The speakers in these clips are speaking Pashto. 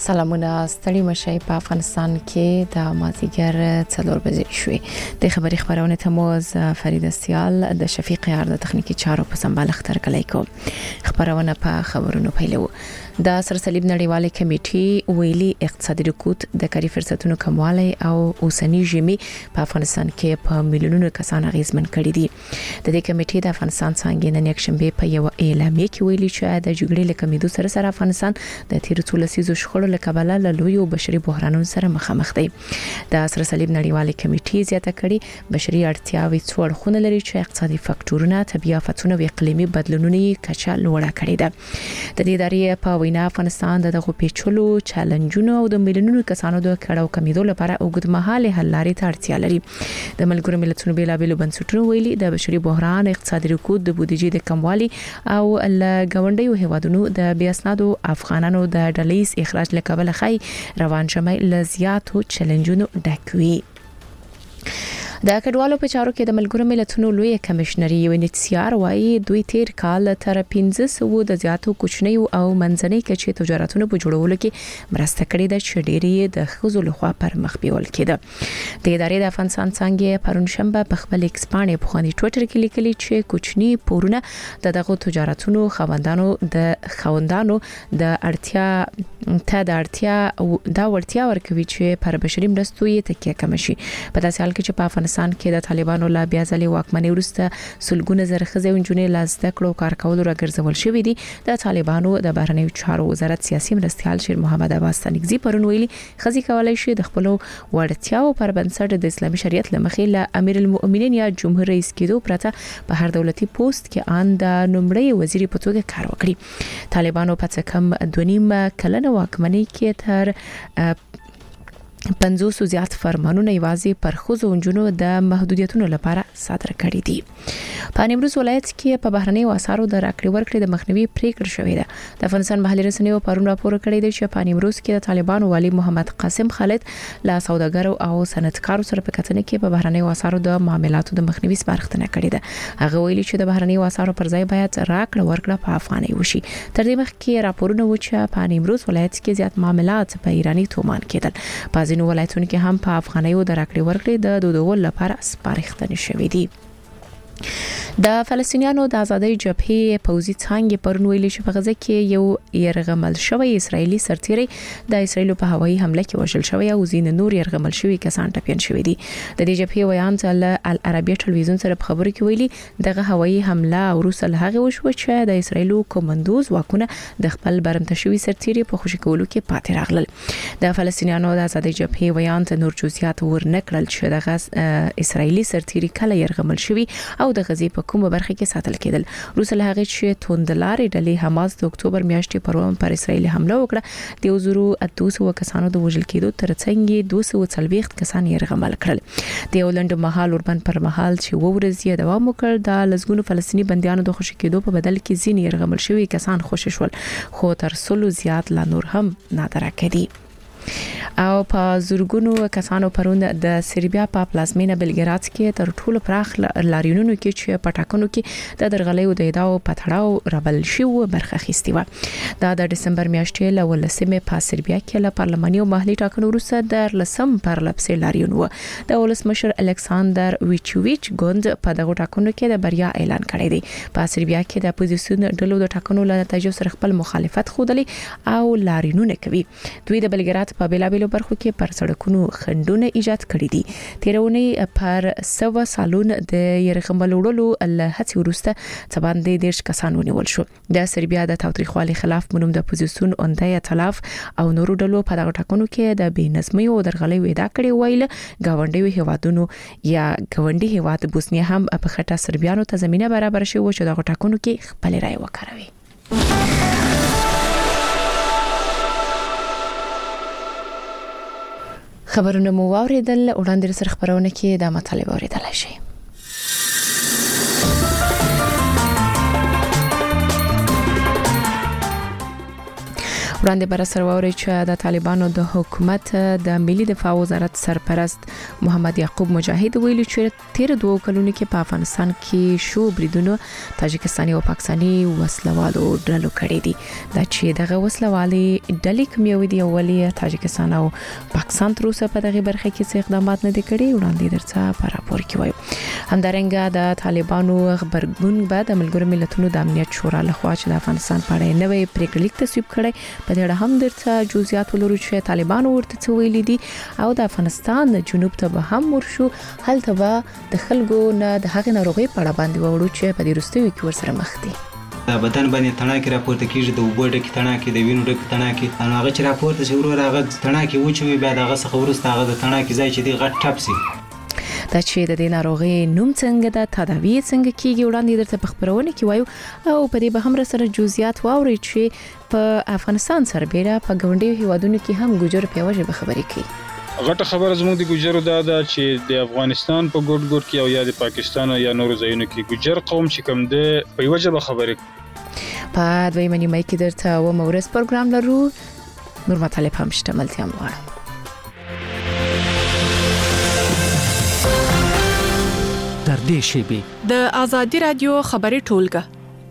سلامونه ستړي مشي په افغانستان کې د مازیګر 4 بجې شوې د خبري خبرونه ته موز فرید سیال د شفیق یار د تخنیکی چارو په سمبال اختر کلی کو خبرونه په خبرونو پیلو د سرصلیب نړیواله کمیټې ویلي اقتصادي رکود د کاري فرصتونو کموالی او اوسنی ژمي په افغانستان کې په میلیونونو کسان اغیزمن کړي دي د دې کمیټې د افغانستان څنګه نن یکشنبه په یو اعلامیه کې ویلي چې د جګړې لکمیدو سره افغانستان د تیر څو لسیزو شخړو لکبله له لوی بشري بحرانونو سره مخامخ دی د سرصلیب نړیواله کمیټې زیاته کړي بشري اړتیاوې څوړ خونه لري چې اقتصادي فاکټورونه طبيعي آفتونه او اقلیمي بدلونونه کچا لوړه کړي ده د دې ادارې په وینا افغانستان دغه پیچلو چیلنجونو او د میلیونونو کسانو د کړهو کمیدو لپاره اوږدمهاله حل لارې ته اړتیا لري د ملګرو ملتونو بیلابېلو بنسټونو ویلي د بشري بحران اقتصادي رکود د بودیجې د کموالي او لګاونډیو هیوادونو د بیا اسنادو افغانانو د ډلیس اخراج لکبل خای روان شمه لزیاتو چیلنجونو ډکوي د کډوالو په چارو کې د ملګرو ملتونو لوی کمشنري UNHCR وايي دوی تیر کال تر 1500 د زیاتو کوچنی او منځنۍ کچې تجارتونو په جوړولو کې مرسته کړې ده چې ډېری د خزو لخوا پر مخ بیول کېده د ادارې د افغانستان څنګه پرون شنبه په خپل ایکسپانې په خواني ټوئیټر کې لیکلي چې کوچنی پورونه د دغه تجارتونو خوندانو د اړتیا ورکوي چې پر بشري مرستو یې تکیه کم شي په داسې حال کې چې په افغانستان کې د طالبانو لا بیا ځلې واکمنۍ وروسته سلګونه زرخصه انجونې لازده کړو کار کول راګرځول شوې دي د طالبانو د بهرنیو چارو وزارت سیاسي مرستيال شیر محمد عباس تنګزي پرون ویلي خزي کولای شي د خپل وړتیاو پر بنسټ د اسلامي شریعت لمخې له امیر المؤمنین یا جمهور رئیس کېدو پرته په هر دولتي پوسټ کې ان د نمړې وزیر په توګه کار وکړي طالبانو په څه کم 2.5 کلنه واکمنۍ کې تر 50 زیات فرمانونه یوازې پر خوځو انجونو د محدودیتونو لپاره صادر کړي دي په نیمروز ولایت کې په بهرنیو اسعارو د راکړې ورکړې د مخنیوي پریکړه شوې ده د افغانستان محلي رسنیو پرون راپور کړی دی چې په نیمروز کې د طالبانو والی محمد قاسم خالد لا سوداګرو او صنعتکارو سره په کتنه کې په بهرنیو اسعارو د معاملاتو د مخنیوي سپارښتنه کړې ده هغه ویلي چې د بهرنیو اسعارو پر ځای باید راکړه ورکړه په افغاني وشي تر دې مخکې راپورونه و چې په نیمروز ولایت کې زیات معاملات په ایرانی تومان کېدل نو ولایتونو کې هم په افغانیو د راکړې ورکړې د دودول لپاره سپارښتنه شوې دي د فلسطینیانو د ازادۍ جبهې پوځي څنګه پرون ویلي چې په غزه کې یو يرغمل شوی اسرایلی سرتیری د اسرایل په هوایي حمله کې وژل شوی او زین نور يرغمل شوی کسان ټپيان شوی دي د دې جبهې ویان چې العربیه ټلویزیون سره په خبرو کې ویلي دغه هوایي حمله وروسته هغه وشو چې د اسرایلو کومندوز واکونه د خپل برمته شوی سرتیری په خوشی کولو کې پاتې راغلل د فلسطینیانو د ازادۍ جبهې ویان ته نور جزئیات ورنکړل چې دغه اسرایلی سرتیری کله يرغمل شوی او د غزې په کومه برخه کې ساتل کېدل روسل هغه چې توندلارې ډلې حماس د اکتوبر میاشتې پروم پر اسرایل حمله وکړه د وزرو 200 کسانو د وژل کېدو ترڅنګ 240 کسان يرغمل کړل د ولند محل اوربن پر محل چې ورځي دوام وکړ د لزګونو فلسطینی بنديانو د خوشی کېدو په بدل کې ځین يرغمل شوی کسان خوشی شول خو تر سلو زیات لا نور هم نادره کړي او په زورګونو کسانو پرون د سربیا په پلازمینه بلګراد کې تر ټولو پراخ لاریونونو کې چې پټاکنو کې د درغلیو د ادعاو پټړاو رابل شو برخه اخیستی و د دسمبر میاشتې له ولسمه په سربیا کې له پارلماني او محلي ټاکنو وروسته د لسم پر لپسې لاریون و د ولسمشر الکساندر ویچوویچ ګوند په دغه ټاکنو کې د بریا اعلان کړی دی په سربیا کې د اپوزیسیون ډلو د ټاکنو له نتایجو سره خپل مخالفت خوده او لاریونونه کوي دوی د بلګراد په بیلابېلو برخو کې پر سړکونو خندونه ایجاد کړي دي تیرونی پر 100 سالون د يرغمل وړلو له هڅې وروسته څه باندې 10 کسان ونیول شو د سربیا د تاوتریخوالي خلاف منوم د اپوزیسیون اوندای تلاف او نورو ډلو په دغه ټاکنو کې د بېنظمۍ او درغلۍ وعده کړې ویل گاونډي هیوادونو یا گاونډي هیواد بوسنیا هم په خټه سربیانو ته زمينه برابر شي و چې دغه ټاکنو کې خپل رائے وکړوي خبرونه مو واوریدل وړاندې سره خبرونه کې د مطالبه اوریدل شي وړاندې بر سروري چې د طالبانو د حکومت د ملي دفاع وزارت سرپرست محمد یعقوب مجاهد ویلي چې تیر 2 کلونو کې په افغانستان کې شو بریدونو تاجکستاني او پاکستاني وسلوالو ډلو کړې دي دا چې دغه وسلوالي ډلې کومې دي اولی تاجکستان او پاکستان تر اوسه په دغه برخه کې څه اقدامات نه دي کړي وړاندې درڅه په راپور کې وایي همدارنګه د طالبانو خبرګون بعد د ملګرو ملتونو د امنیت شورا لخوا چې د افغانستان په اړه نوې پریکړه لیک تصویب کړي په دې اړه هم درته جزئیات ولرو چې طالبانو ورته څه ویلي دي او د افغانستان جنوب ته به هم ورشو هلته به د خلکو نه د هغې ناروغۍ په اړه باندې وړو چې په دې وروستیو کې ورسره مخ دي د بدن باندې تڼاکې راپورته کیږي د اوبو ډکې تڼاکې د وینو ډکې تڼاکې هغه چې راپورته شي ورو هغه تڼاکې وچوي بیا دغه څخه وروسته هغه د تڼاکې ځای چې دی غټ ټپ سي دا چې د دې ناروغي نوم څنګه د تداوی څنګه کیږي وړاندې درته په خبرونه کې وایو او په دې به هم سره جزئیات واوري چې په افغانستان سربېره په ګوندیو هیوادونو کې هم ګوجر په وجه به خبرې کوي غټه خبره زموږ د ګوجرو دا چې د افغانستان په ګوټ کې او یا د پاکستان یا نورو ځایونو کې ګوجر قوم چې کوم دی په وجه به خبرې په دویمه نیمه کې درته و مورس پروګرام لرو نور مطالب هم شته ملتیا مغواړم در دې شیبې د ازادي رادیو خبري ټولګه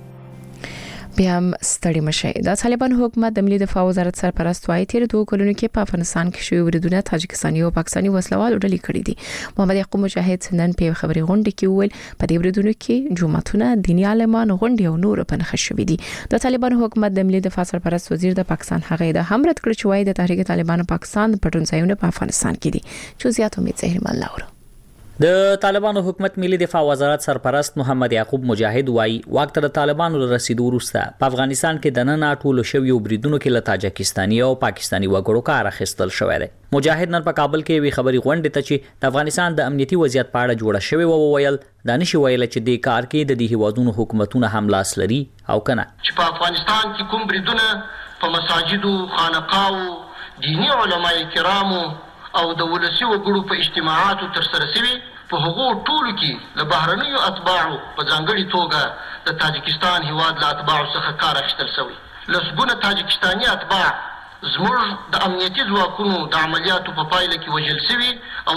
بیا هم ستړي مشي د طالبانو حکومت د ملي دفاع وزارت سرپرست وايي تیر 2 کلونو کې په افغانستان کې شوی بریدونه تاجکستاني او پاکستاني وسلوالو ډلې کړې دي محمد یعقوب مجاهد نن په خبري غونډه کې ویل په دې بریدونو کې جماعتونه دیني عالمان غونډې او نور په نخښ شوې دي د طالبانو حکومت د ملي دفاع سرپرست وزیر د پاکستان هغه د همرت کړ چې وايي د تحریک طالبانو پاکستان پټون ځایونه په افغانستان کې دي چې زیات امید زهیر مل لاور د طالبانو حکومت ملي دفاع وزارت سرپرست محمد یعقوب مجاهد وایي وخت د طالبانو رسیدو وروسته په افغانستان کې د نن ټولو شویو بریدونو کې له تاجکستاني او پاکستاني وګړو کار اخیستل شوی دی مجاهد نن په کابل کې وی خبري غونډه ته چې د افغانستان د امنیتي وضعیت په اړه جوړه شوی و ویل دا نشي ویل چې د کار کې د دې هیوادونو حکومتونه هم لاس لري او کنه چې په افغانستان کې کوم بریدونه په مساجدو خانقاو دینی علماء کرامو او د ولسی وګړو په اجتماعاتو تر سره شوي په هغو ټولو کې له بهرنیو اتباعو په ځانګړي توګه د تاجکستان هیواد له اتباعو څخه کار اخیستل شوی لسګونه تاجکستاني اتباع زموږ د امنیتي ځواکونو د عملیاتو په پایله کې وژل شوي او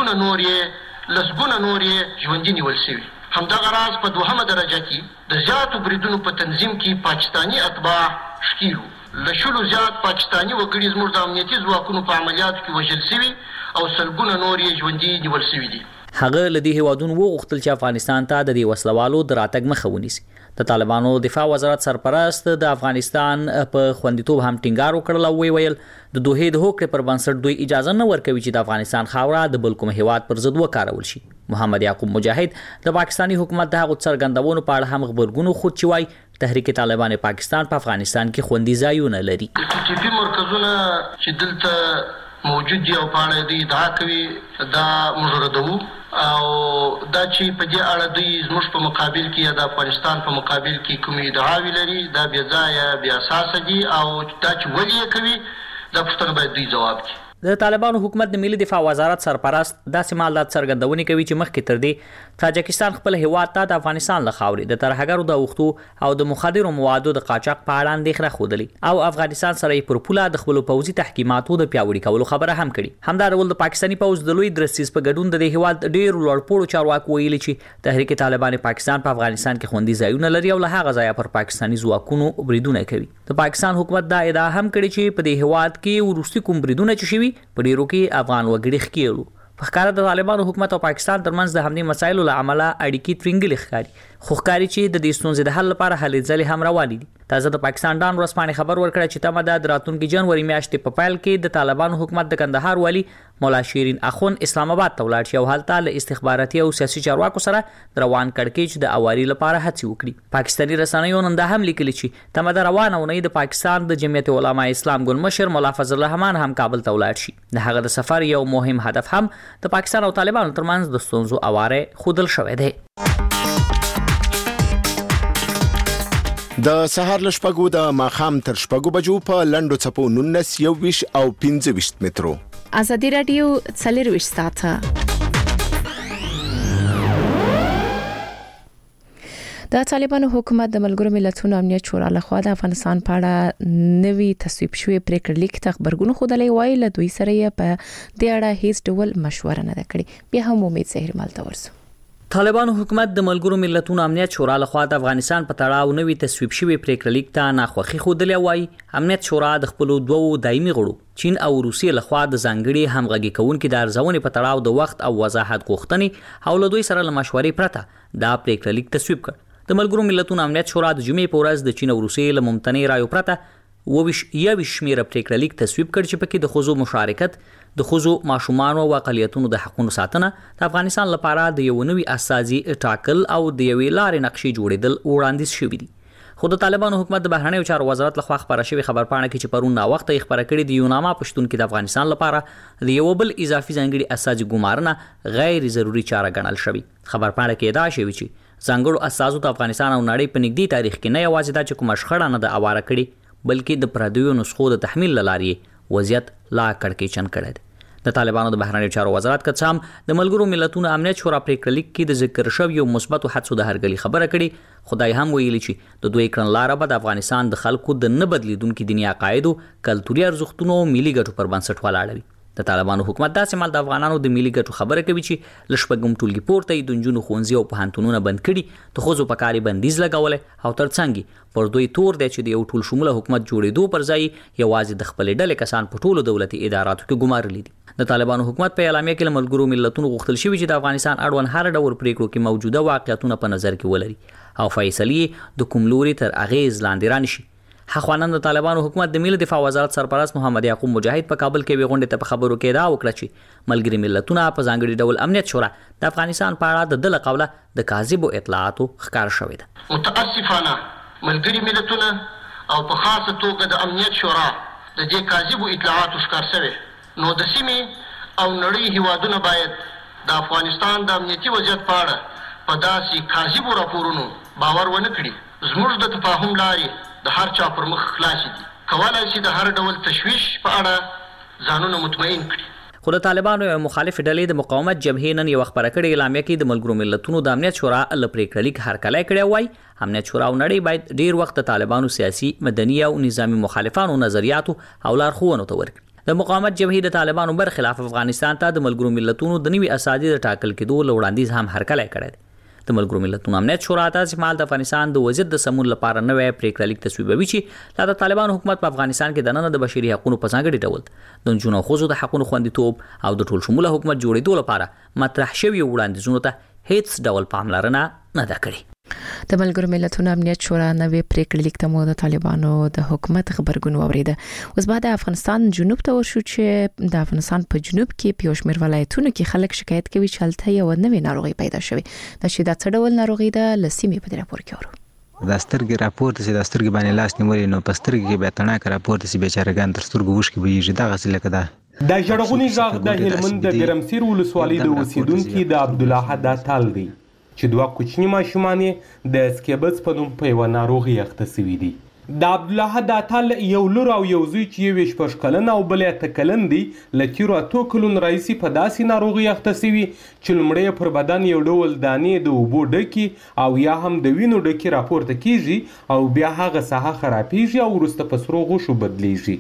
لسګونه نور یې ژوندي نیول شوي همدغه راز په دوهمه درجه کې د زیاتو بریدونو په تنظیم کې پاکستاني اتباع ښکیل لشلو زیات پاکستاني وګړي زموږ د امنیتي ځواکونو په عملیاتو کې وژل شوي او سلګونه نور یې ژوندي نیول شوي دي هغه لدی هیوادونو وغوښتل چې افغانستان ته د دې وسلوالو د راتګ مخه ونیسي د طالبانو دفاع وزارت سرپرست د افغانستان په خوندیتوب هم ټینګار وکړل او ویل د دوه د هوکړې پر بنسټ دوی اجازه نه ورکوي چې د افغانستان خاوره د بل کوم هیواد پر ضد وکارول شي محمد یعقوب مجاهد د پاکستاني حکومت د هغو څرګندونو په اړه هم خبرګون خود چوي تحریک طالبان پاکستان په افغانستان کې خوندي ځایونه لري چې مرکزونه چې دلته موجود دي او په اړه دوی ادعا کوي دا مجردو او دا چې په دې اړه دوی زموږ په مقابل کې یا د افغانستان په مقابل کې کومې ادعاوې لري دا بې ځایه بې اساسه دي او دا چې ولې یې کوي دا پوښتنه باید دوی ځواب کړي د طالبانو حکومت د ملي دفاع وزارت سرپرست داسې مالدار څرګندونې کوي چې مخکې تر دې تاجکستان خپل هیواد ته د افغانستان له خاورې د ترهګرو د اوښتو او د مخدرو موادو د قاچاق په اړه اندېښنه ښودلې او افغانستان سره یې پر پوله د خپلو پوځي تحکیماتو د پیاوړي کولو خبره هم کړې همدا ډول د پاکستاني پوځ د لوی درستیز په ګډون د هیواد ډېرو لوړپوړو چارواکو ویلي چې تحریک طالبان پاکستان په افغانستان کې خوندي ځایونه لري او له هغه ځایه پر پاکستاني ځواکونو بریدونه کوي د پاکستان حکومت دا ادعا هم کړې چې په دې هیواد کې وروستي کوم بریدونه چې شوي په ډیرو کې افغان وګړي ښکیلو په ښکاره د طالبانو حکومت او پاکستان ترمنځ د همدې مسایلو له امله اړیکې ترنګلې ښکاري خو ښکاري چې د دې ستونزې د حل لپاره هلې ځلې هم روانې دي تازه د پاکستان ډان ورځپاڼې خبر ورکړی چې تمه ده د راتلونکي جنوري میاشتې په پیل کې د طالبانو حکومت د کندهار والي مولا شیرین اخون اسلام آباد ته ولاړ شي او هلته له استخباراتي او سیاسي چارواکو سره د روان کړکېچ د اواري لپاره هڅې وکړي پاکستاني رسنیو نن دا هم لیکلي چې تمه ده روانه اونۍ د پاکستان د جمعیت علماء اسلام ګل مشر مولا فضل الرحمن هم کابل ته ولاړ شي د هغه د سفر یو مهم هدف هم د پاکستان او طالبانو ترمنځ د ستونزو اواره خودل شوی دی د سهار لشپګو د ماخام تر شپګو بجو په لندو چپو 19 21 او 25 مترو ازادي رادیو څلرويشت ساعته د طالبانو حکومت د ملګرو ملتونو امنیت شورا لخوا د افغانستان په اړه نوي تصویب شوی پریکړه لیک ته خبرګون خوده وایي له دوی سره یې په دې اړه هیڅ ډول مشوره نه کړې. بیا هم امید زهیر مال تورسو. طالبانو حکومت د ملګرو ملتونو امنیت شورا لخوا د افغانستان په تړاو نوي تصویب شوی پریکړه لیک ته ناخوښي خوده وایي. امنیت شورا د خپل دوو دایمي غړو چین او روسیې لخوا د ځانګړي همغږي کوونکو د ارزونې په تړاو د وخت او وضاحت غوښتنې او له دوی سره له مشورې پرته دا پریکړه لیک تصویب کړ. د ملګرو ملتونو امنیت شورا د جمعې په ورځ د چین او روسیې له ممتنع رایو پرته 22 شمیره پریکړه لیک تصویب کړ چې پکې د ښځو مشارکت، د ښځو، ماشومانو او اقلیتونو د حقوقو ساتنه، د افغانستان لپاره د یو نوي اساسي ټاکل او د یوې لارې نقشې جوړېدل وړاندیز شوی دي. خو د طالبانو حکومت د بهرنیو چارو وزارت لخوا خبره شوی خبرپاڼه کې چې پرون نا وخت یې خبره کړې د یوناما پښتون کې د افغانستان لپاره د یو بل اضافي ځانګړي اساسي ګمارنه غیر ضروري چاره ګڼل شوی. خبرپاڼه کې ادعا شوی چې ځانګړو اساسو د افغانستان او نړۍ په نږدې تاریخ کې نه یوازې دا چې کومه شخړه نه د اواره کړي بلکې د پردیو نسخو د تحمیل لارې وضعیت لا کړکېچن کړی دی. د طالبانو د بهرنیو چارو وزارت کڅام د ملګرو ملتونو امنیت شورا پریکړه لیک کې د ذکر شویو مثبتو حدسو د هرګلي خبره کړي. خدای هم ویلي چې د دوی کړنلاره به د افغانستان د خلکو د نه بدلیدونکو دیني عقایدو، کلتوري ارزښتونو او ملي ګټو پر بنسټ ولاړ وي. د طالبانو حکومت داسې مال د افغانانو د ملي ګټو خبره کوي چې لشپګم ټولګي پورته د نجونو ښوونځي او پوهنتونونه بند کړي، د ښځو په کاري بندیز لګولې او ترڅنګ پر دوی تور دی چې د یو ټول شموله حکومت جوړېدو پر ځای یوازې د خپلې ډلې کسان په ټولو دولتي اداراتو کې ګمارلي دي. د طالبانو حکومت په اعلامیه کې له ملګرو ملتونو غوښتل شوی چې د افغانستان اړوند هر ډول پریکړو کې موجوده واقعیتونه په نظر کې ولري او فیصلې د کوم لوري تر اغیز لاندې رانشي. خواندان د طالبانو حکومت د ملي دفاع وزارت سرپرست محمد یعقوب مجاهد په کابل کې وغونډه ته په خبرو کې دا وکړه چې ملګری ملتونه په ځانګړي ډول امنیت شورا د افغانستان په اړه د دله قوله د کاذب اطلاعاتو ښکار شوې ده. متاسفانه ملګری ملتونه او په خاصه توګه د امنیت شورا د دې کاذب اطلاعاتو ښکار شوی، نو د سیمې او نړۍ هیوادونه باید د افغانستان د امنیتي وضعیت په اړه په داسې کاذبو راپورونو باور ونه کړي. زموږ د تفاهم لارې د هر چا پر مخ خلاصې دي، کولای شي د هر ډول تشویش په اړه ځانونه مطمئن کړي. خو د طالبانو یو مخالف ډلې د مقاومت جبهې نن یو خبره کړې اعلامیه کې د ملګرو ملتونو د امنیت شورا له پریکړه لیک هرکلی کړی وای. امنیت شورا او نړۍ باید ډیر وخت د طالبانو سیاسي، مدني او نظامی مخالفانو نظریاتو او لارښوونو ته ورکړي. د مقاومت جبهې د طالبانو برخلاف افغانستان ته د ملګرو ملتونو د نوي اساسي د ټاکل کېدو وړاندیز هم هرکلی کړی دی. د ملګرو ملتونو امنیت شورا تاسې مال د افغانستان د وضعیت د سمون لپاره نوې پریکړه لیک تصویبوي چې لا د طالبانو حکومت په افغانستان کې د نن د بشري حقوقو په ځانګړي ډول د نجونو او ښځو د حقوقو خوندیتوب او د ټول شموله حکومت جوړېدو لپاره مطرح شوي وړاندیزونو ته هیڅ ډول پاملرنه نه ده کړې. د ملګرو ملتونو امنیت شورا نوې پریکړه لیک ته مو د طالبانو د حکومت خبرګون واوریده. اوس بعد افغانستان جنوب ته ورشو چې د افغانستان په جنوب کې په شمیر ولایتونو کې خلک شکایت کوي چې هلته یو نوې ناروغي پیدا شوې. د شي د څډول ناروغي د لسیمې په راپور کې ورو د سترګې راپورته چې د سترګې باندې لاس نیولې نو په سترګې کې به تڼاک راپورته چې بیچارهګان تر سترګو وشکې بهیږي. دغسې لکه دا د ژړغوني غږ د هلمند د ګرمسیر ولسوالۍ د اوسیدونکي د عبدالله داتال دی چې دوه کوچني ماشومان د سکیبس په نوم په یوه ناروغي اخته سوي دي. د عبدالله داتال یو لور او یو زوی چې یو 16 کلن او بل 8 کلن دی له تیرو 8 کلونو راهیسې په داسې ناروغي اخته سوي چې لومړی پر بدن یو ډول دانې د اوبو ډکې او یا هم د وینو ډکې راپورته کیږي او بیا هغه ساحه خرابیږي او وروسته په سرو غوښو بدلیږي.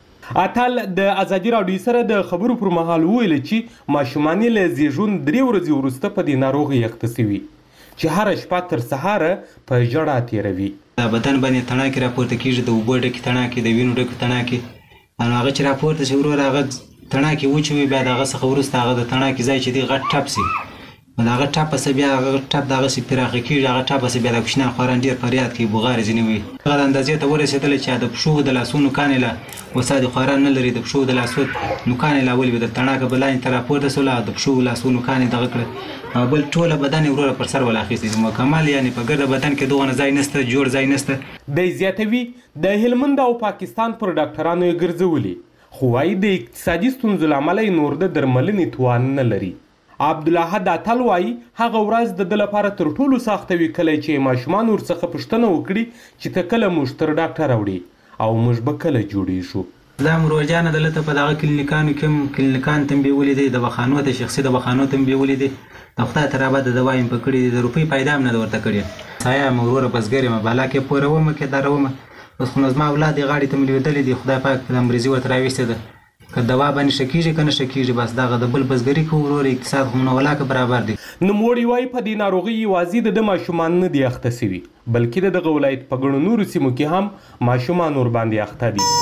اتل د ازادي راډیو سره د خبرو پر مهال ویل چې ماشومان له زیږون 3 ورځې وروسته په دې ناروغي اخته سوي چې هر شپه تر سهاره په ژړا تیروي. د بدن باندې تڼاکې راپورته کیږي، د اوبو ډکې تڼاکې، د وینو ډکې تڼاکې، نو هغه چې راپورته شي ورور هغه تڼاکې وچوي، بیا د هغه څخه وروسته هغه د تڼاکې ځای چې دی غټ ټپ سي، نو د هغه ټپ پسې بیا هغه ټپ دغسې پراخه کېږي، هغه ټپ پسې بیا د کوچنیان خواران ډېر فریاد کوي، بغارې ځینې وي. هغه د اندازې ته ورسېدلی چې د پښو د لاسو نوکانې له وسا د خواران نه لري، د پښو د لاسو نوکانې لا ولوي، د تڼاکه به لاندې ته راپورته سوله، د پښو لاسو نوکانې دغه کړه، بل ټوله بدن یې وروره پر سر ولاخیستی دي مکمل، یعنې په ګرده بدن کې دغونه ځای نشته، جوړ ځای نشته. دی زیاتوي د هلمند او پاکستان پر ډاکټرانو یې ګرځولي، خو وایي د اقتصادي ستونزو له امله یې نور د درملنې توان نه لري. عبدالله داتل وایي هغه ورځ د ده لپاره تر ټولو سخته وي کله چې ماشومان ورڅخه پوښتنه وکړي چې ته کله موږ تر ډاکټره وړي او موږ به کله جوړېږو. دا مروجانه دلته په دغه کلینیکانو کې کلینیکان ته مې بیولې دي، د بخانو ته شخصي د بخانو ته مې بیولې دي، د خدای تر ابده دوا یې په کړې دي، د روپۍ پیدا هم نه ده ورته کړې. تایا مرور بزګر ما بالا کې پوره ومه کې درومه بس خو زما اولاد غاړي ته ملي ودلې دي خدای پاک د امریزي ورته راويسته ده که دوا باندې شکیږي کنه شکیږي بس دغه د بل بزګری کو ورور اقتصاد هم نه ولاکه برابر دي. نوموړي وايي په دې ناروغي یوازې د ماشومان نه دي اخته سوي بلکې د دغه ولایت په ګڼو نورو سیمو کې هم ماشومان ور باندې اخته دي.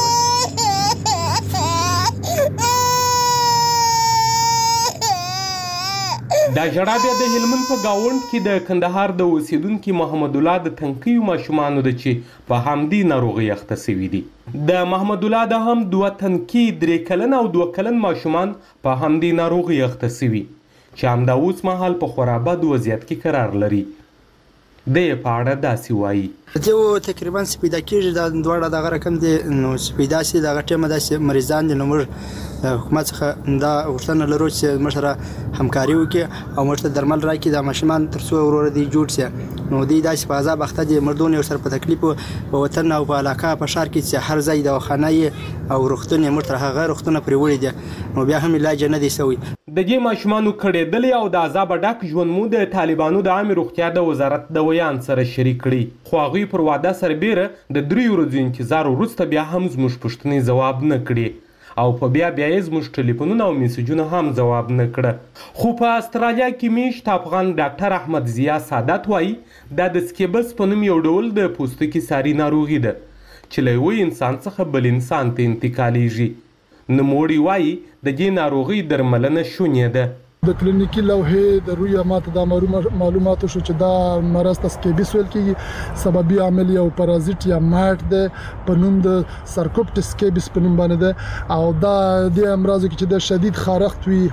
دا ژړا بیا د هلمند په گاوند کې د کندهار د اوسیدونکو محمد الله د تنکیو ماشومانو د چې په همدې ناروغي اخته سوي دي. د محمد الله د هم 2 تنکي 3 کلن او 2 کلن ماشومان په همدې ناروغي اخته سوي چې همدا اوس مهال په خورا بد وضعیت کې قرار لري. د په اړه داسې وایي چې تقریبا سپیدا کېږي د دواړه دغه رقم دي نو سپیدا سي دغه ټیمه داسې مریضان دي نو موږ حکومت څخه دا غوښتنه لرو چې موږ سره همکاري وکړي او موږ ته درمل راکړي د ماشومان تر څو ورور دي جوړ شي نو دوی داسې په عذاب اخته دي مردون یو سره په تکلیف په وطن او په علاقه په شهر کې چې هر ځای دواخانه او روغتون یې موږ تر هغه روغتونه پرې وړي دي نو بیا هم علاج نه دی سوی. د دې ماشومانو کړېدلې او د عذاب ډک ژوند مو د طالبانو د عامه روغتیا د وزارت د ویان سره شریک کړي خو هغوی پر واده سربیره د 3 ورځو انتظار وروسته بیا هم زموږ پوښتنې ځواب نه کړي او په بیا یې زموږ ټلیفونونه او میسجونه هم ځواب نه کړه. خو په استرالیا کې میشت افغان ډاکټر احمد ضیا سعادت وایي دا د سکیبس په نوم یو ډول د پوستکي ساري ناروغي ده چې له یوه انسان څخه بل انسان ته انتقالیږي. نوموړي وایي د دې ناروغۍ درملنه شونې ده. د کلینیکي لوحې د روی ماته دا معلومات شو چې دا مرض ته سکیبس ویل کیږي سببي عامل یو پارازیت یا مات ده په نوم د سارکوپټس سکیبس په نوم باندې ده او دا د امراض کې چې د شدید خارښت وي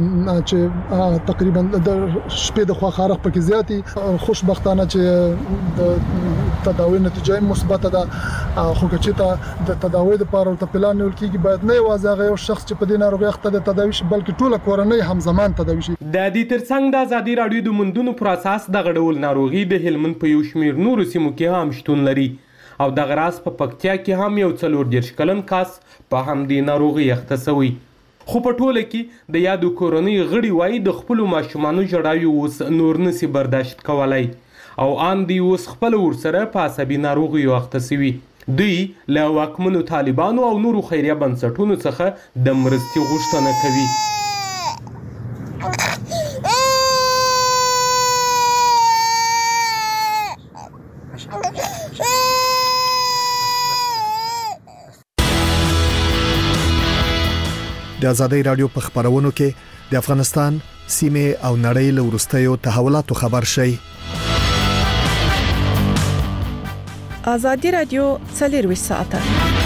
چې تقریبا د شپې د خوا خارښت پکې زیاتی خوشبختانه چې د تداوی نتیجه مثبت ده خو چې د تداوی لپاره ته پلان نیول کیږي باید نه یوازې یو شخص چې په دې ناروغي اخته د تداوی بلکې ټوله کورنۍ همزمان د دې ترڅنګ د ازادي راډیو د موندونو پر اساس دغه ډول ناروغي د هلمند په یو شمېر نورو سیمو کې هم شتون لري او دغه راز په پکتیا کې هم یو 40 کلن کس په همدې ناروغي اخته شوی. خو په ټوله کې د یادو کورنۍ غړي وایي د خپلو ماشومانو ژړاوي اوس نور نشي برداشت کولای او ان دی اوس خپل ورسره په عصبي ناروغي اخته شوی. دوی له واکمنو طالبانو او نورو خیریه بنسټونو څخه د مرستې غوښتنه کوي. د ازادي رادیو په خبرونو کې د افغانستان سیمه او نړۍ له وروستیو تحولاتو خبر شي. ازادي رادیو 24 ساعته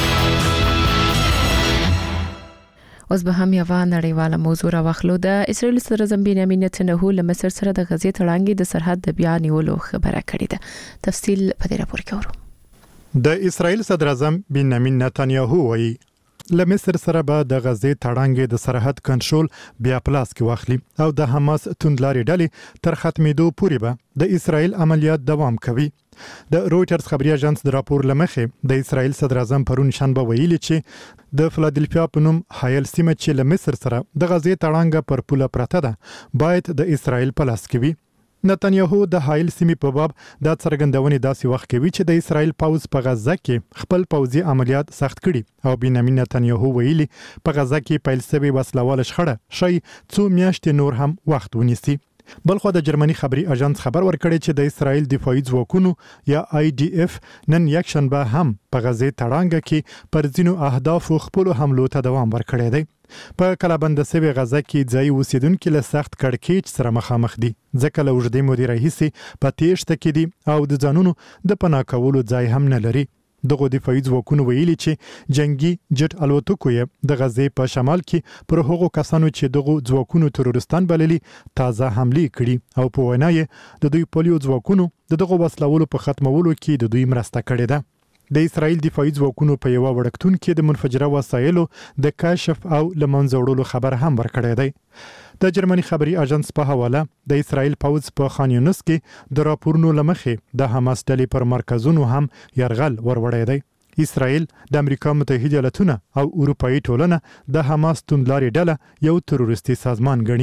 اوس به هم یو نړیواله موضوع راوخلو. د اسرائیل صدر بنیامین نتنیاهو له مصر سره د غزې تړانګې د سرحد د بیا نیولو خبره کړې ده. تفصیل په دې راپور کې اورو. د اسرائیل صدر اعظم بنیامین نتنیاهو وایي له مصر سره به د غزې تړانګې د سرحد کنټرول بیا پلاس کې واخلي او د حماس توندلاري ډلې تر ختمېدو پورې به د اسرائیل عملیات دوام کوي. د رويټرز خبري اژانس د راپور لمخې د اسرائیل صدر اعظم پرون شنبه ویلي چې د فلادلفیا په نوم حایل سیمه چې له مصر سره د غزې تړانګه پر پوله پرته ده باید د اسرائیل په لاس کې وي. نتنیاهو د حایل سیمې په باب د څرګندونې داسې وخت کوي چې د اسرائیل پوځ په غزه کې خپل پوځي عملیات سخت کړي او بنیامین نتنیاهو ویلي په غزه کې پیل شوی وسلواله شخړه شي څو میاشتې نور هم وخت ونیسي. بلخو د جرمني خبري اژانس خبر ورکړی چې د اسرائیل دفاعي ځواکونو یا IDF نن یک شنبه هم په غزې تړانګه کې پر ځینو اهدافو خپل حملو ته دوام ورکړی دی. په کلابند سوي غزه کې ځای اوسیدونکو له سخت کړکېچ سره مخامخ دي ځکه له وجدي مدیر رئیسي په تیښته کې دي او د ځانونو د پناه کولو ځای هم نه لري. دغه دفاعي ځواکونو ویلي چې جنگي جټ الوتکو یې د غزې په شمال کې پر هغو کسانو چې دغه ځواکونو تروریستان بللي تازه حمله کړي او په وینا یې د دوی پولیو ځواکونو دغه وسلولو په ختمولو کې د دوی مرسته کړې ده. د اسرائیل دفاعي ځواکونو په یو وړکتون کې د منفجره وسایلو د کشف او لمنځه وړلو خبر هم ورکړی دی. د جرمني خبري اژانس په حواله د اسرائیل پوځ په خان یونس کې د راپورونو لمخې د حماس ډلې پر مرکزونو هم يرغل وروړی دی. اسرائیل د امریکا متحده ایالاتونه او اروپאי ټولنه د حماس توندلاري ډله یو تروریستي سازمان ګڼي.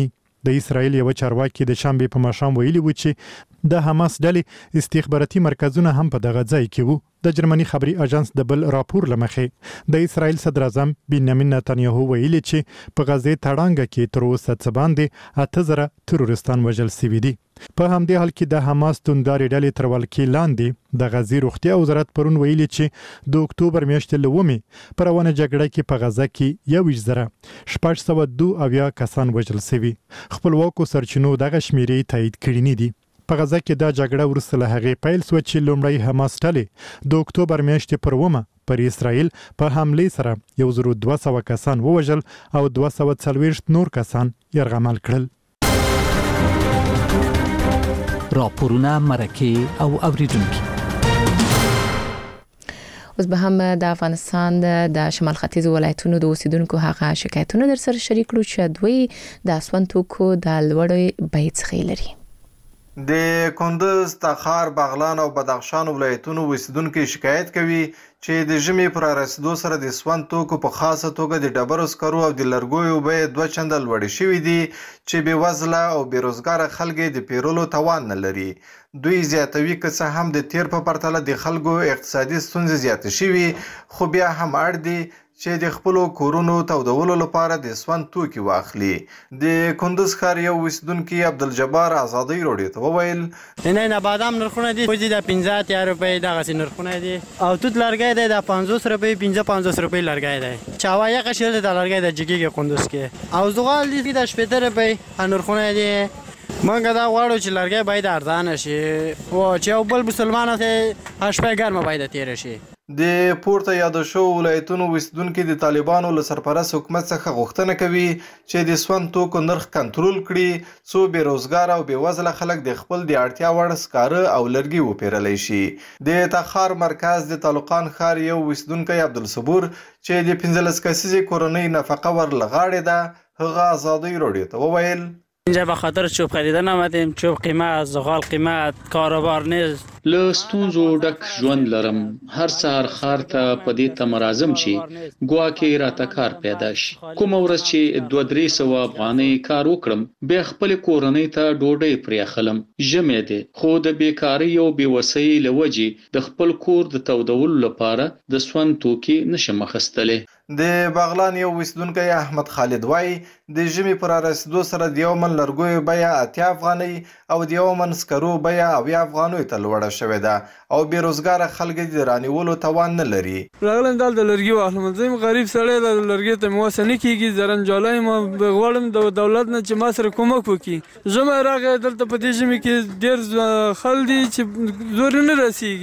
د اسرایل یو چارواکي د شنبه په ماښام ویلي و چې د حماس ډلې استخباراتي مرکزونه هم په دغه ځای کې وو. د جرمني خبري اژانس د بل راپور لمخې د اسرایل صدر اعظم بنیامین نتنیاهو ویلي چې په غزه تړانګه کې تر اوسه څه باندې 8000 تروریستان وژل شوي دي. په همدې حال کې د حماس تونداري ډلې تر ولکې لاندې د غزې روغتیا وزارت پرون ویلي چې د اکتوبر میاشتې لومې پر روانه جګړه کې په غزه کې 1,602 کسان وژل شوي. خپلواکو سرچینو دغه شمیرې تایید کړې نه دي. په غزه کې دا جګړه وروسته له هغې پیل شوه چې لومړی حماس ډلې د اکتوبر میاشتې پر 1 پر اسرائیل په حملې سره 1200 کسان ووژل او 240 نور کسان یرغمل کړل. راپورونه مرکه او اوریدونکو. اوس به هم د افغانستان د شمال ختیځ ولایتونو د اوسیدونکو هغه شکایتونه در سره شریک کړو چې دوی د اسوان توکو د لوړې بیې څخه لري. د کندز، تخار، بغلان او بدخشان ولایتونو اوسیدونکو شکایت کوي چې د ژمي پر رسیدو سره د اسوان توکو په خاصه توګه د ډبرو سکرو او د لرګیو بیې 2 چنده لوړې شوې دي چې بې وزله او بیروزګاره خلک د پیرولو توان نه لري. دوی زیاتوي که څه هم د تیر په پرتله د خلکو اقتصادي ستونزې زیاتې شوي خو بیا هم اړ دي چې د خپل کورونو تودولو لپاره د اسوان توکي واخلي. د کندز ښار یو اوسیدونکي عبدالجبار آزادۍ راډیو ته وویل نه بادام نرخونه دي خو د 15 روپۍ دغسې نرخونه دي او توت لرګی دی د 50 روپۍ 50 روپۍ لرګی دی. چاوا یقه شیل د لرګی د جګیږي کندز کې او زغال دي د 70 روپۍ نرخونه دي. منګه دا غواړو چې لرګی باید ارزانه شي او چې یو بل مسلمان ته شپه ګرمه باید تیر شي. د پورته یاد شو ولایتونو اوسیدونکي د طالبانو له سرپرست حکومت څخه غوښتنه کوي چې د اسوان توکو نرخ کنټرول کړي څو بیروزګار او بیوزله خلک د خپل د اړتیا وړ سکاره او لرګي وپیرلی شي. د تخار مرکز د طالقان ښار یو اوسیدونکی عبدالصبور چې د 15 کسیزې کورنۍ نفقه ورلغاړې ده هغه آزادۍ راډیو ته وویل اینجا به خاطر چوب خریدن آمدیم. چوب قیمت، زغال قیمت، کاروبار نیست. له ستونزو ډک ژوند لرم. هر سهار ښار ته په دې تمه راځم چې ګواکې راته کار پیدا شي. کومه ورځ چې 200-300 افغانۍ کار وکړم بیا خپل کورنۍ ته ډوډۍ پرې اخلم. ژمی دی خو د بیکارۍ او بېوسۍ له وجې د خپل کور د تودولو لپاره د سون توکي نشم اخیستلی. د بغلان یو اوسیدونکی احمد خالد وایي د ژمي پر رسیدو سره د یو من لرګیو بیه 80 افغانۍ او د یو من سکرو بیه 70 افغانیو ته لوړه شوې ده او بیروزګاره خلک د رانیولو توان نه لري. راغلم دال د لرګي واخلم زم غریب سړی د لرګي ته مواسه نه کیږي زرنجالای ما غواړم د دولت نه چې ما سره کومک وکړي. زما راغی دلته په دې ژمي کې ډېر خل دي چې زور نه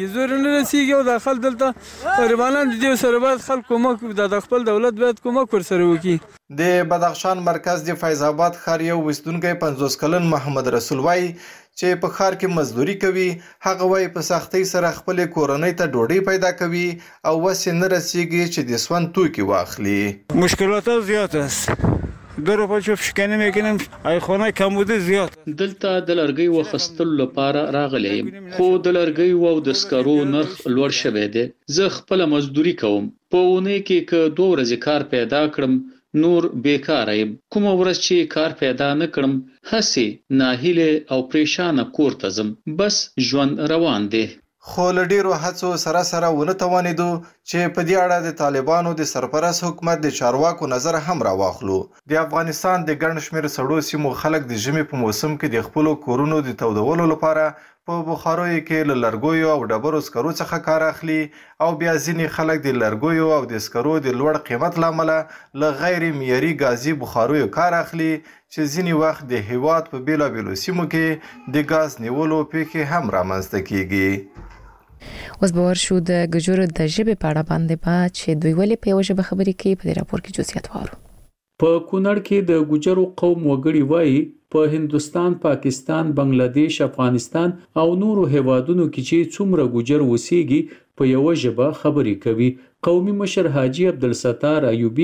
رسیږي او د خل دلته غریبانان دي سره باید خلک کومک د خپل دولت باید کومک ورسره وکړي. د بدخشان مرکز د فیض آباد ښار یو اوسیدونکی 50 کلن محمد رسول وایي چې په ښار کې مزدوري کوي. هغه وایي په سختۍ سره خپل کورنۍ ته ډوډۍ پیدا کوي او وس نه رسیږي چې د سون توکي واخلي. مشکلات زیات است. در په چوب شکنه میکنم ای خونه کمبود زیات. دلته د لرګي وخستلو لپاره راغلی خو د لرګي او د سکرو نرخ لوړ شوی دی. زه خپل مزدوري کوم. په اونۍ کې که 2 ورځې کار پیدا کړم نور بیکاره یم. کومه ورځ چې کار پیدا نه کړم هسې ناهیله او پریشانه کور ته ځم. بس ژوند روان دی. خو له ډیرو هڅو سره ونه توانېدو چې په دې اړه د طالبانو د سرپرست حکومت د چارواکو نظر هم راواخلو. د افغانستان د ګڼ شمېر سړو سیمو خلک د ژمي په موسم کې د خپلو کورونو د تودولو لپاره په بخاریو کې له لرګیو او ډبرو سکرو څخه کار اخلي او بیا ځینې خلک د لرګیو او د سکرو د لوړ قیمت له امله له غیر معیاري ګازي بخاریو کار اخلي چې ځینې وخت د هیواد په بیلابیلو سیمو کې د ګاز نیولو پیښې هم رامنځته کیږي. اوس به ورشو د ګجورو د ژبې په اړه باندې به چې دوی ولې په یوه ژبه خبرې کوي په دې راپور کې جزئیات وارو. په کونړ کې د ګجرو قوم وګړي وایي په هندستان، پاکستان، بنگلاديش، افغانستان او نورو هیوادونو کې چې څومره ګجر وسیږي په یوه ژبه خبرې کوي. قومي مشر حاجی عبدالستار ایوبی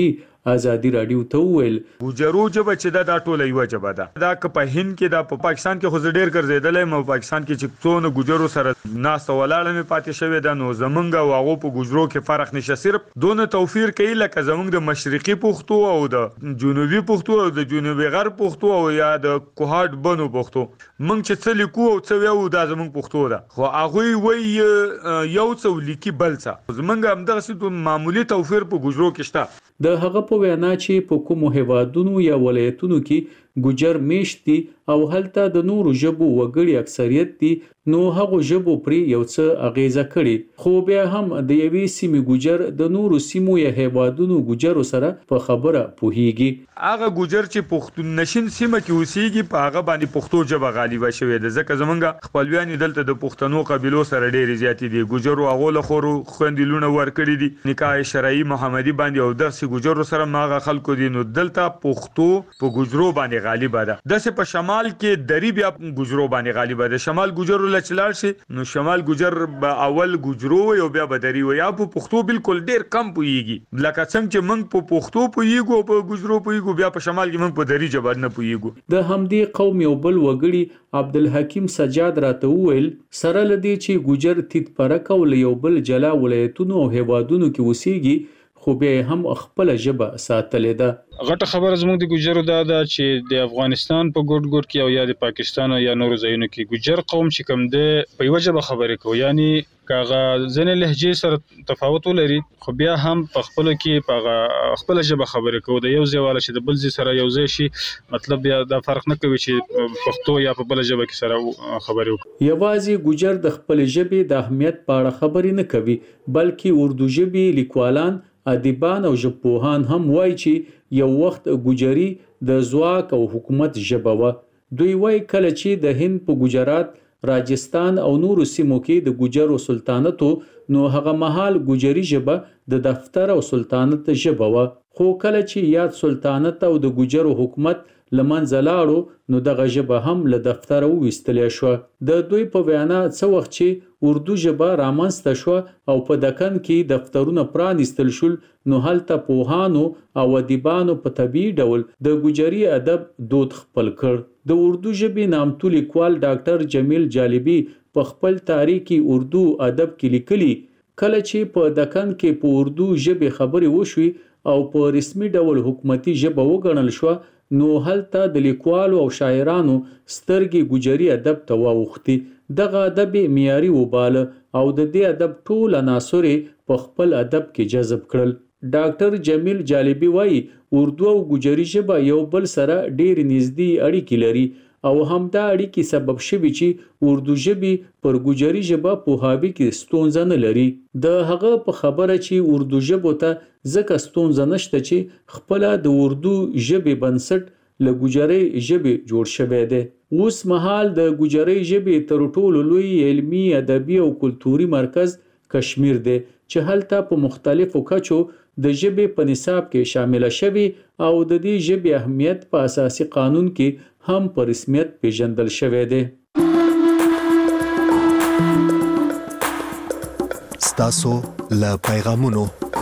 ازادي رادیو ته وویل ګوجرو ژبه چې دا ټوله یوه ژبه ده دا که په هند کې دا په پاکستان کې خو زه ډېر ګرځېدلی یم پاکستان کې چې څونه ګوجرو سره ناسته ولاړه مې پاتې شوې ده نو زمونږ او هغو په ګوجرو کې فرق نشته صرف دونه توفیر کوي لکه زمونږ د مشرقي پښتو او د جنوبي پښتو او د جنوبي غرب پښتو او یا د کوهاټ بنو پښتو موږ چې څه لیکو او څه ویو دا زمونږ پښتو ده خو هغوی وایي یو څه لیکي بل څه زمونږ همدغسې معمولي توفیر په ګوجرو کې شته د هغه په وینا چې په کومو هیوادونو یا ولایتونو کې ګوجر میشت دي او هلته د نورو ژبو وګړي اکثریت دي نو هغه ژبو پرې یو څه اغیزه کړي خو بیا هم د یوې سیمې ګوجر د نورو سیمو یا هیوادونو ګوجرو سره په خبره پوهیږي هغه ګوجر چې پښتون نشین سیمه کې اوسېږي په هغه باندې پښتو ژبه غالبه شوې ده ځکه زمونږ خپلویان دلته د پښتنو قبیلو سره ډېرې زیاتې دي ګوجرو هغو له خورو خویندې لونه ورکړي دي نکاح شرعي محمدي باندې او داسې ګوجرو سره هغه خلکو دي نو دلته پښتو په ګوجرو باندې غالبه ده داسې په شمال کې دری بیا ګوجرو باندې غالبه ده شمال ګوجرو له چلاړ شي نو شمال ګوجر به اول ګوجرو او بیا به دری وي یا په پښتو بالکل ډېر کم پوهیږي لکه څنګه چې موږ په پښتو پوهیږو او په ګوجرو پوهیږو بیا په شمال کې موږ په دری ژبه نه پوهیږو د همدې قوم یو بل وګړي عبدالحکیم سجاد راته وویل سره لدی چې ګوجر تیت پرک او یو بل جلا ولایتونو او هیوادونو کې اوسېږي خو به هم خپل ژبه ساتلې ده غټه خبره زموږ د ګوجرو دا ده چې د افغانستان په ګوټ ګوټ کې او یا د پاکستان یا نورو ځایونو کې ګوجر قوم چې کوم دی په یوه ژبه خبرې کوي یعنی کاغه ځینې لهجې سره تفاوت ولري خو بیا هم په خپل کې په خپل ژبه خبرې کوي د یو ځای والا چې د بل ځای سره یو ځای شي مطلب بیا دا فرق نه کوي چې پښتو یا په بل ژبه کې سره خبرې وکړي یوازې ګوجر د خپل ژبې د اهمیت په اړه خبرې نه کوي بلکې اردو ژبې لیکوالان ادیبان او ژبپوهان هم وایي چې یو وخت ګوجري د ځواک او حکومت ژبه وه دوی وایي کله چې د هند په ګوجرات راجستان او نورو سیمو کې د ګوجرو سلطنتو نو هغه مهال ګوجري ژبه د دفتر او سلطنت ژبه وه خو کله چې یاد سلطنت او د ګوجرو حکومت لمنځه لاړو نو دغه ژبه هم له دفتره وویستلې شوه د دوی په وینا څه وخت چې اردو ژبه رامنځته شوه او په دکن کې دفترونه پرانیستل شول نو هلته پوهانو او ادیبانو په طبیعي ډول د ګوجري ادب دود خپل کړ د اردو ژبې نامتو لیکوال ډاکټر جمیل جالبی په خپل تاریخي اردو ادب کې لیکلي کله چې په دکن کې په اردو ژبې خبرې وشوي او په رسمي ډول حکومتي ژبه وګڼل شوه نو هلته د لیکوالو او شاعرانو سترګې ګوجري ادب ته واوښتي دغه ادب معیاري وباله او د دې ادب ټول عناصر په خپل ادب کې جذب کړل ډاکټر جمیل جالبی وایي اردو او ګوجري ژبه یو بل سره ډېر نږدې اړیکې لري او همدا اړیکې سبب شوي چې اردو ژبې پر ګوجري ژبه پوهاوي کې ستونزه نه لري د هغه په خبره چې اردو ژبو ته ځکه ستونزه نشته چې خپله د اردو ژبې بنسټ له ګوجري ژبې جوړ شوی دی اوس مهال د ګوجري ژبې تر ټولو لوی علمي ادبي او کلتوري مرکز کشمیر دی چې هلته په مختلفو کچو د ژبې په نصاب کې شامل شوی او د دې ژبې اهمیت په اساسي قانون کې هم په رسمیت پیژندل شوی دی ستاسو له پیغامونو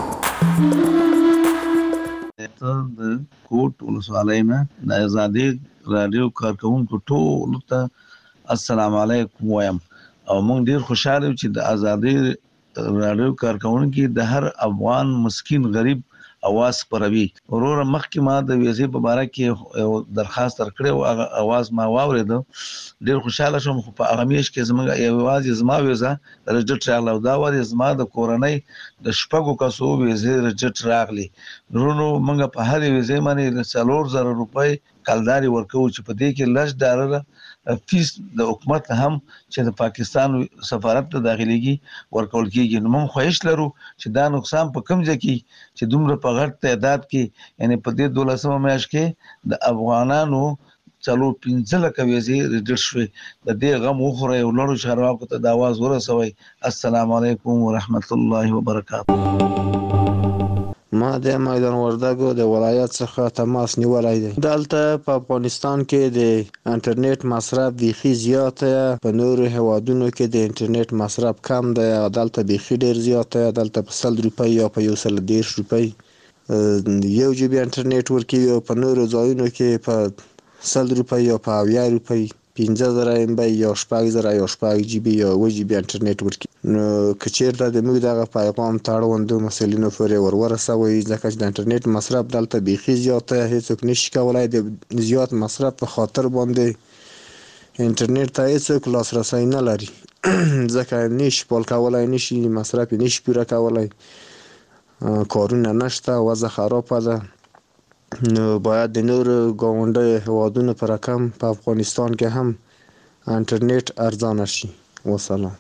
د کوټ ولسوالۍ نه د آزادي رادیو کارکونکو ټولو ته السلام علیکم وایم او موږ ډیر خوشاله یو چې د آزادي رادیو کارکونکو د هر افغان مسکین غریب اواز پروي ورور مخکې ما د ویزې په اړه کې درخواست ورکړې او هغه اواز ما واورید ډیر خوشاله شوم خو په هغه میش کې زموږ یو اواز زما ویزه رجټ راغله دا وایي زما د کورنۍ د شپږو کسو ویزې رجټ راغلي ورونو موږ په هر ویزې باندې 4000 روپۍ کلداري ورکو چې په دې کې $10 فیس د حکومت هم چې د پاکستان سفارت ته داخليږي ورکول کیږي نو موږ خوښ لرو چې دا نقصان په کم ځای کې چې دومره په غټ تعداد کې یعنی په دې 12 میاشت کې د افغانانو 15 لک ویزې رجټ شوې د دې غم وخوره یو لړو شهروانو ته د आवाज ورسوي السلام علیکم ورحمت الله وبرکاته ما د میدان وردګو د ولایت څخه تماس نیولای دی دلته په افغانستان کې د انټرنیټ مصرف بیخي زیات دی په نورو هیوادونو کې د انټرنیټ مصرف کم دی دلته بیخي ډیر زیات دی دلته په 100 روپۍ یا په 110 روپۍ 1 جی بی انټرنیټ ورکوي او په نورو ځایونو کې په 100 روپۍ او په 80 روپۍ 15,000 MB یا 6,000 یا 6 جی بی یا 1 جی بی انټرنیټ ورکوي. نو که چېرته د موږ دغه پیغام ته اړوندو مسؤلینو پورې ورسوئ، ځکه چې د انټرنیټ مصرف دلته بیخي زیات دی، هېڅوک نشي کولی د زیات مصرف په خاطر باندې انټرنیټ ته هېڅوک لاسرسی نه لري ځکه نشي پال کولی، نشي مصرف یې نشي پوره کولی، کارونه نشته، وضع خرابه ده. نو باید د نورو ګاونډیو هیوادونو په رقم په افغانستان کې هم انټرنیټ ارزانه شي. وسلام.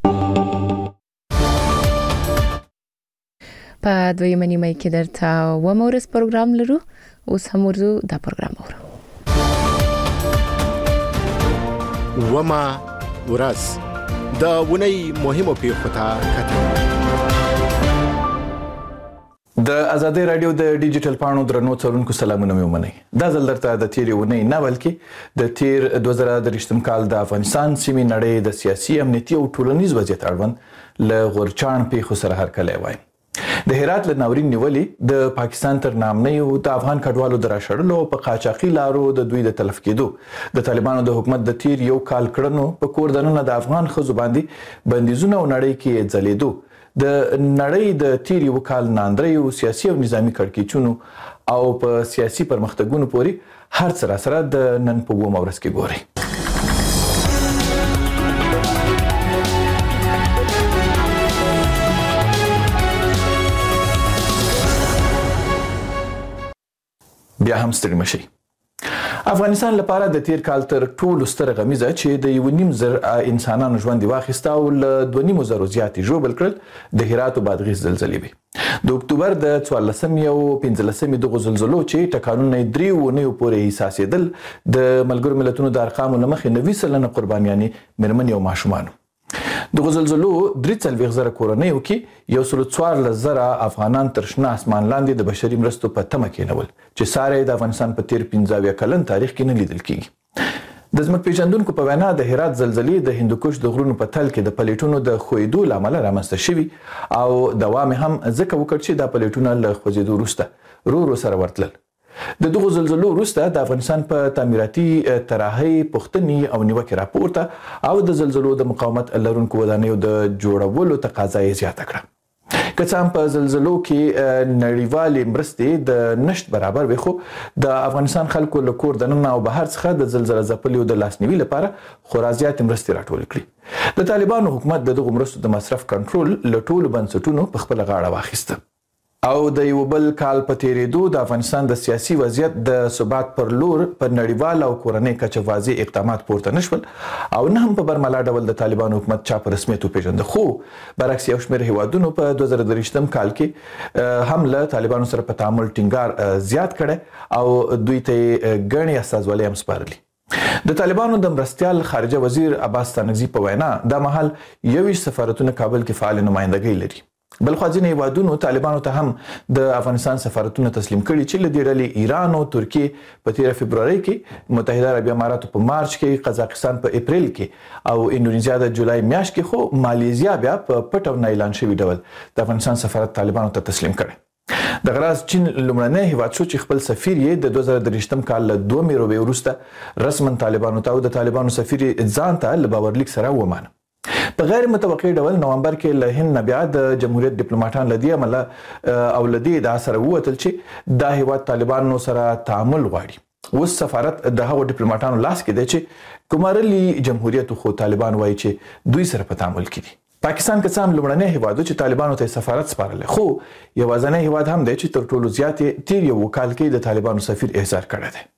په دویمه نیمه کې درته اووم ورځ پروګرام لرو. اوس هم ورځو دا پروګرام اورو. اوومه ورځ د ونې مهمو پیښو ته کتل. د ازادي رادیو د ډیجیټل پاڼو درنو څارونکو سلامونه مې ومنئ. دا ځل درته د تیرې اونۍ نه بلکې د تیر 2023 کال د افغانستان سیمې نړۍ د سیاسي، امنیتي او ټولنیز وضعیت اړوند له غورچاڼ پیښو سره هرکلی وایم. د هرات له ناورین نیولې د پاکستان تر نامنیو د افغان کډوالو د راشړلو او په قاچاقي لارو د دوی د تلف کېدو، د طالبانو د حکومت د تیر یو کال کړنو په کور دننه د افغان ښځو باندې بندیزونه او نړۍ کې ځلېدو، د نړۍ د تیر یو کال ناندریو سیاسي او نظامی کړکېچونو او په سیاسي پرمختګونو پورې هر څه راسره د نن په اوومه ورځ کې ګورئ. بیا هم ستړي مشئ. افغانستان لپاره د تیر کال تر ټولو ستره غمیزه چې د 1.5 انسانانو ژوند واخیسته او له 2.5 زیاتې ژوبل کړل د هرات او بادغیس زلزلې وې. د اکتوبر د 14 او 15 دغو زلزلو چې ټکانونه 3 اونیو پورې حساسېدل د ملګرو ملتونو د ارقامو له مخې 90% قربانیانې مېرمنې او ماشومان. دغه زلزلو 43,000 کورنیو کې 114,000 افغانان تر شنه اسمان لاندې د بشري مرستو په تمه کېنول چې ساره د افغانستان په تیر 15 کلن تاریخ کې نه لیدل کېږي. د ځمکپېژندونکو په وینا د هرات زلزلې د هندوکش د غرونو په تل کې د پلیټونو د ښویېدو له امله رامنځته شوي او دوام هم ځکه وکړ چې دا پلیټونه له خوځېدو وروسته ورو سره ورتلل. د دغو زلزلو وروسته د افغانستان په تعمیراتي طراحۍ پوښتنې او نیوکې راپورته او د زلزلو د مقاومت لرونکو ودانیو د جوړولو تقاضا یې زیاته کړه. که څه هم په زلزلو کې نړیوالې مرستې د نشت برابر وي، خو د افغانستان خلکو له کور دننه او بهر څخه د زلزله ځپلیو د لاسنیوي لپاره خورا زیاتې مرستې راټولې کړي. د طالبانو حکومت د دغو مرستو د مصرف کنټرول له ټولو بنسټونو په خپله غاړه واخیسته او د یو بل کال په تیریدو د افغانستان د سیاسي وضعیت د ثبات پر لور په نړیوال او کورنۍ کچه واضح اقدامات پورته نشول او نه هم په برملا ډول د طالبانو حکومت چا په رسمیت وپېژنده. خو برعکس یو شمېر هیوادونو په 2023 کال کې هم له طالبانو سره په تعامل ټینګار زیات کړی او دوی ته ګڼې استازولۍ هم سپارلي. د طالبانو د مرستیال خارجه وزیر عباس ستانکزي په وینا دا مهال 21 سفارتونه کابل کې فعال نمائندګۍ لري. بلخوا ځینې هیوادونو طالبانو ته هم د افغانستان سفارتونه تسلیم کړي چې له دې ډلې ایران او ترکیې په 13 فبروري کې، متحده عربي اماراتو په مارچ کې، قزاقستان په اپریل کې او انډونیزیا د جولای میاشت کې، خو مالیزیا بیا په پټ او نه اعلان شوي ډول د افغانستان سفارت طالبانو ته تسلیم کړي. د غراز چین لومړنی هیواد شو چې خپل سفیر یې د 2023 کال له 2 میروبې وروسته رسما طالبانو ته او د طالبانو سفیر ځان ته له باورلیک سره ومانه. په غیر متوقع ډول نومبر کې له هند نه بیا د جمهوریت ډیپلوماټان له دې عمله او له دې ادعا سره ووتل چې دا هیواد طالبانو سره تعامل غواړي. اوس سفارت د هغو ډیپلوماټانو لاس کې دی چې کومارلي جمهوریت خو طالبان وایي چې دوی سره په تعامل کې دي. پاکستان که څه هم لومړنی هیواد چې طالبانو ته سفارت سپارلی، خو یوازینی هیواد هم دی چې تر ټولو زیات تیر یو کال کې د طالبانو سفیر احضار کړی دی.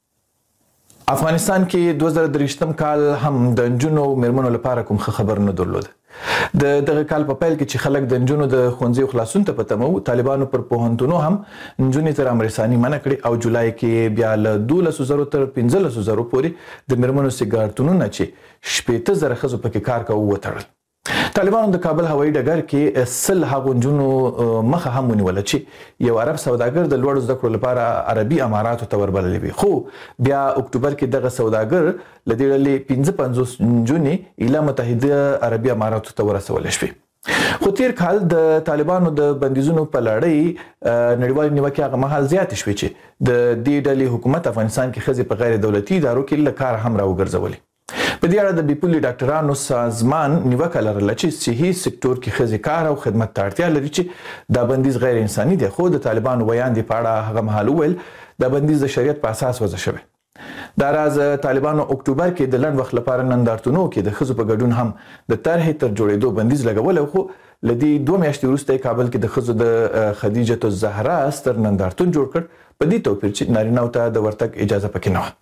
افغانستان کې 2023 کال هم د نجونو میرمنو لپاره کوم خبر نه درلود. د دغه کال په پیل کې چې خلک د نجونو د ښوونځیو خلاصون ته په تمه وو، طالبانو پر پوهنتونو هم نجونې تر امرساني منع کړې او جولای کې بیا له 12,000 تر 15,000 پورې د میرمنو سیګارتونونه چې 80,000 ښځو پکې کار کوي وتړل. طالبانو د کابل هوایي ډګر کې 100 هغو نجونو مخه هم ونیوله چې یو عرب سوداګر د لوړو زده کړو لپاره عربي اماراتو ته وربللی وي، خو بیا اکتوبر کې دغه سوداګر له دې ډلې 55 نجونې ایله متحده عربي اماراتو ته ورسولی شوې. خو تیر کال د طالبانو د بندیزونو په لړۍ نړیوال نیوکې هغه مهال زیات شوې چې د دې ډلې حکومت افغانستان کې ښځې په غیر دولتي ادارو کې له کار هم راوګرځولې. په دې اړه د بیپولي ډاکټرانو سازمان نیوکه لرله چې صحي سکتور کې ښځې کار او خدمت ته اړتیا لري چې دا بندیز غیر انساني دی. خو د طالبانو ویان دی په اړه هغه مهال وویل دا بندیز د شریعت په اساس وضع شوی. دا راز طالبانو اکتوبر کې د لنډ وخت لپاره نندارتونو کې د ښځو په ګډون هم د طرحې تر جوړېدو بندیز لګولی. خو له دې 2 میاشتې وروسته کابل کې د ښځو د خدیجة الزهرا ستر نندارتون جوړ کړ، په دې توپیر چې نارینه‌و ته د ورتګ اجازه پکې نه وه.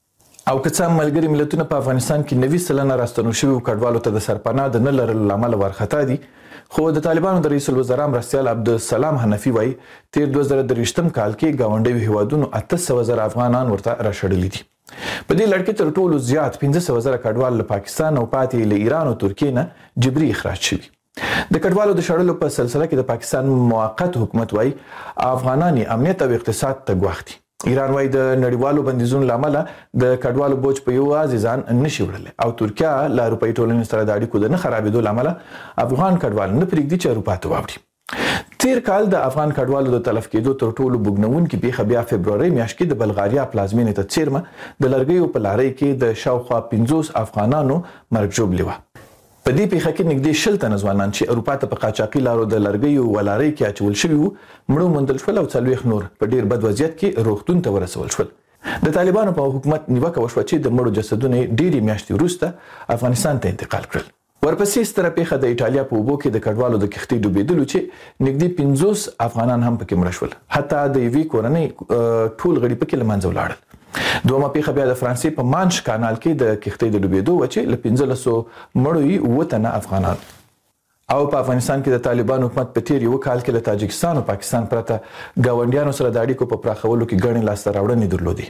او که څه ملګري ملتونه په افغانستان کې 90% راستنو شویو کډوالو ته د سرپناه د نه لرلو له امله وارخطا دي، خو د طالبانو د رئیس الوزرا مرستیال عبدالسلام حنفي وایي تیر 2023 کال کې ګاونډیو هیوادونو 800,000 افغانان ورته راشړلي دي. په دې لړ کې تر ټولو زیات 15,000 کډوال له پاکستان او پاتې له ایران او ترکیې نه جبري اخراج شوي. د کډوالو د شړلو په سلسله کې د پاکستان موقت حکومت وایي افغانان امنیت او اقتصاد ته ګواښ دي. ایران وایي د نړیوالو بندیزونو له امله د کډوالو بوج په یوازې ځان نشي وړلی او ترکیه له اروپایي ټولنې سره د اړیکو د نه خرابېدو له امله افغان کډوال نه پرېږدي چې اروپا ته واوړي. تیر کال د افغان کډوالو د تلف کېدو تر ټولو بوږنوونکې پیښه بیا فبروري میاشت کې د بلغاریا پلازمینې ته څیرمه د لرګیو په لارۍ کې د شاوخوا 50 افغانانو مرګ ژوبلې وه. په دې پیښه کې نږدې 60 تنه ځوانان چې اروپا ته په قاچاقي لارو د لرګیو ولارۍ کې اچول شوي وو مړه موندل شول او 40 نور په ډیر بد وضعیت کې روغتون ته ورسول شول. د طالبانو په حکومت نیوکه وشوه چې د مړو جسدونه ډېرې میاشتې وروسته افغانستان ته انتقال کړل. ورپسې ستره پیښه د ایټالیا په اوبو کې د کډوالو د کښتۍ ډوبېدلو چې نږدې 50 افغانان هم پکې مړه شول، حتی د یوې کورنۍ ټول غړي پکې له منځه ولاړل. دومره پیښه بیا د فرانسې په مانش کانال کې د کښتۍ د ډوبېدو وه چې له 1500 مړو یې 7 تنه افغانان. او په افغانستان کې د طالبانو حکومت په تیر یو کال کې له تاجکستان او پاکستان پرته ګاونډیانو سره د اړیکو په پراخولو کې ګڼې لاسته راوړنې درلودې.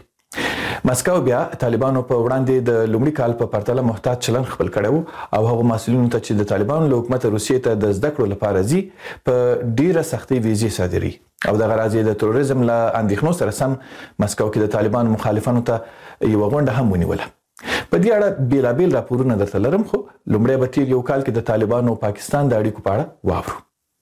مسکو بیا طالبانو په وړاندې د لومړي کال په پرتله محتاط چلن خپل کړی و او هغو مسؤلینو ته چې د طالبانو له حکومت روسیې ته د زده کړو لپاره ځي په ډیره سختۍ ویزې صادري او دغه راز د تروریزم له اندېښنو سره سم مسکو کې د طالبانو مخالفانو ته یوه غونډه هم ونیوله. په دې اړه بیلابیل راپورونه درته لرم، خو لومړی به تیر یو کال کې د طالبانو او پاکستان د اړیکو په اړه واورو.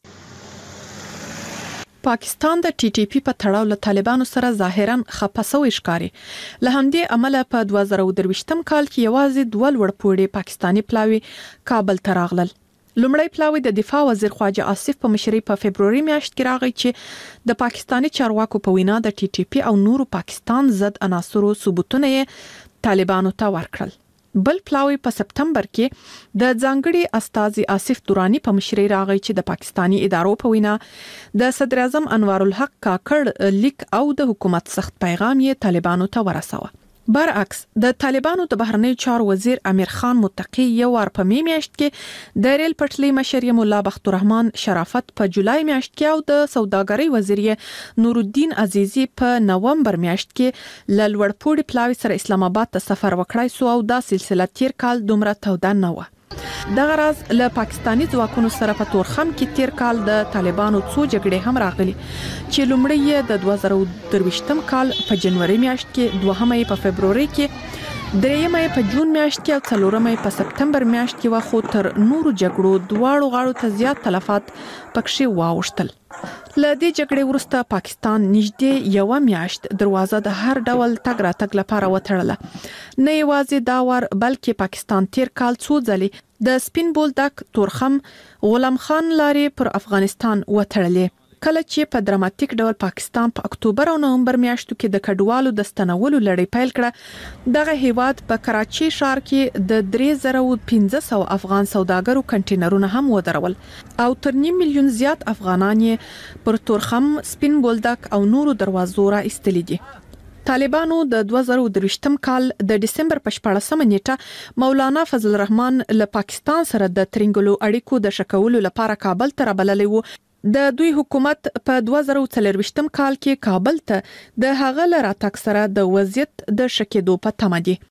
پاکستان د ټي ټي پی په تړاو له طالبانو سره ظاهرا خپه شوی ښکاري. له همدې امله په 2023 کال کې یوازې 2 لوړپوړي پاکستانی پلاوي کابل ته راغلل. لومړی پلاوی د دفاع وزیر خواجه آصف په مشرۍ په فبروري میاشت کې راغی چې د پاکستانی چارواکو په وینا د ټي ټي پی او نورو پاکستان ضد عناصرو ثبوتونه یې طالبانو ته ورکړل. بل پلاوی په سپتمبر کې د ځانګړي استازي آصف دورانی په مشرۍ راغی چې د پاکستانی ادارو په وینا د صدر اعظم انوار الحق کاکړ لیک او د حکومت سخت پیغام یې طالبانو ته ورساوه. برعکس د طالبانو د بهرنیو چارو وزیر امیر خان متقی یو وار په می میاشت کې د ریل پټلۍ مشر مولا بخت الرحمن شرافت په جولای میاشت کې او د سوداګرۍ وزیر نور الدین عزیزی په نومبر میاشت کې ل لوړپوړي پلاوی سره اسلام آباد ته سفر وکړای سو او دا سلسله تیر کال دومره توده نه و. دغه راز له پاکستانی ځواکونو سره په تورخم کې تیر کال د طالبانو څو جګړې هم راغلي چې لومړی د 2023 کال په جنوري میاشت کې، دوهمه په فبروري کې، دریمه په جون میاشت کې او څلورمه په سپتمبر میاشت کې و. خو تر نورو جګړو دواړو غاړو ته زیات تلفات پکښې واوښتل. له دې جګړې وروسته پاکستان نږدې یو میاشت دروازه د هر ډول تګ راتګ لپاره وتړله. نه یوازې دا وار بلکې پاکستان تیر کال څو ځلې د سپین بولدک، تورخم، غلام خان لارې پر افغانستان وتړلې. کله چې په دراماتیک ډول پاکستان په اکتوبر او نومبر میاشتو کې د کډوالو د ستنولو لړۍ پیل کړه، دغه هیواد په کراچي ښار کې د 3500 افغان سوداګرو کنټینرونه هم ودرول او تر 1 ملیون زیات افغانان یې پر تورخم، سپین بولدک او نورو دروازو را ایستلي دي. طالبانو د 2023 کال د ډسمبر په 14 نیټه مولانا فضل الرحمن له پاکستان سره د ترنګلو اړیکو د شکولو لپاره کابل ته رابللی و. د دوی حکومت په 2024 کال کې کابل ته د هغه له راتګ سره د وضعیت د شکېدو په تمه دي.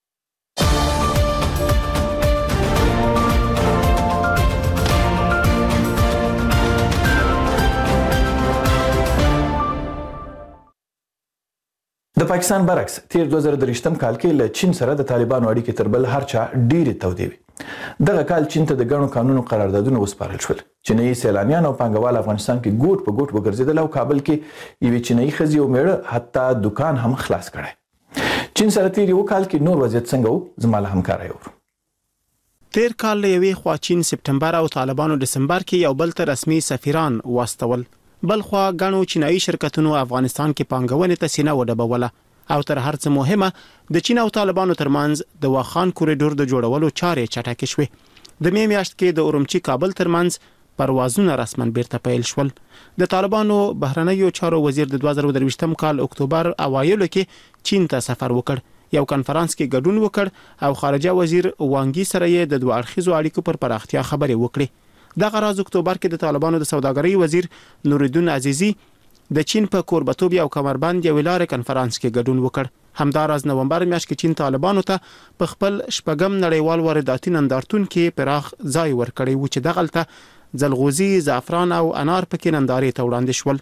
د پاکستان برعکس تیر 2023 کال کې له چین سره د طالبانو اړیکې تر بل هر چا ډېرې تودې وي. دغه کال چین ته د غنو قانونو قراردادونه وسپارل شول. چینایي سیلانیان او پانګوال افغانستان کې ګوټ په ګوټ وګرځیدل او کابل کې یوې چینایي ښځې او میړه حتی دکان هم خلاص کړی. چین سره تیر یو کال کې نور وضعیت څنګه و؟ زما له همکارۍ اورو. تیر کال له یوې خوا چین سپټمبر او طالبانو دسمبر کې یو بل ته رسمي سفیران واستول، بل خوا غنو چینایي شرکتونو افغانستان کې پانګونې ته سینه وډبوله او تر هر څه مهمه د چین او طالبانو ترمنځ د واخان کوریډور د جوړولو چارې چټکې شوې. د می میاشت کې د اورمچی کابل ترمنځ پروازونه رسمن بیرته پیل شول. د طالبانو بهرنیو چارو وزیر د 2023م کال اکتوبر اوایلو کې چین ته سفر وکړ، یو کنفرانس کې ګډون وکړ او خارجه وزیر وانګي سره یې د دوه اړخیزو اړیکو پر پراختیا خبرې وکړې. د غراز اکتوبر کې د طالبانو د سوداګرۍ وزیر نورالدین عزیزی د چین په کوربتوب یو کمربند یو لارې کنفرانس کې ګډون وکړ. همداراز نومبر میاشت کې چین طالبانو ته په خپل شپږم نړیوال وارداتي نندارتون کې پراخ ځای ورکړی و چې دغلته ځلغوزي، زعفران او انار پکې نندارې ته وړاندې شول.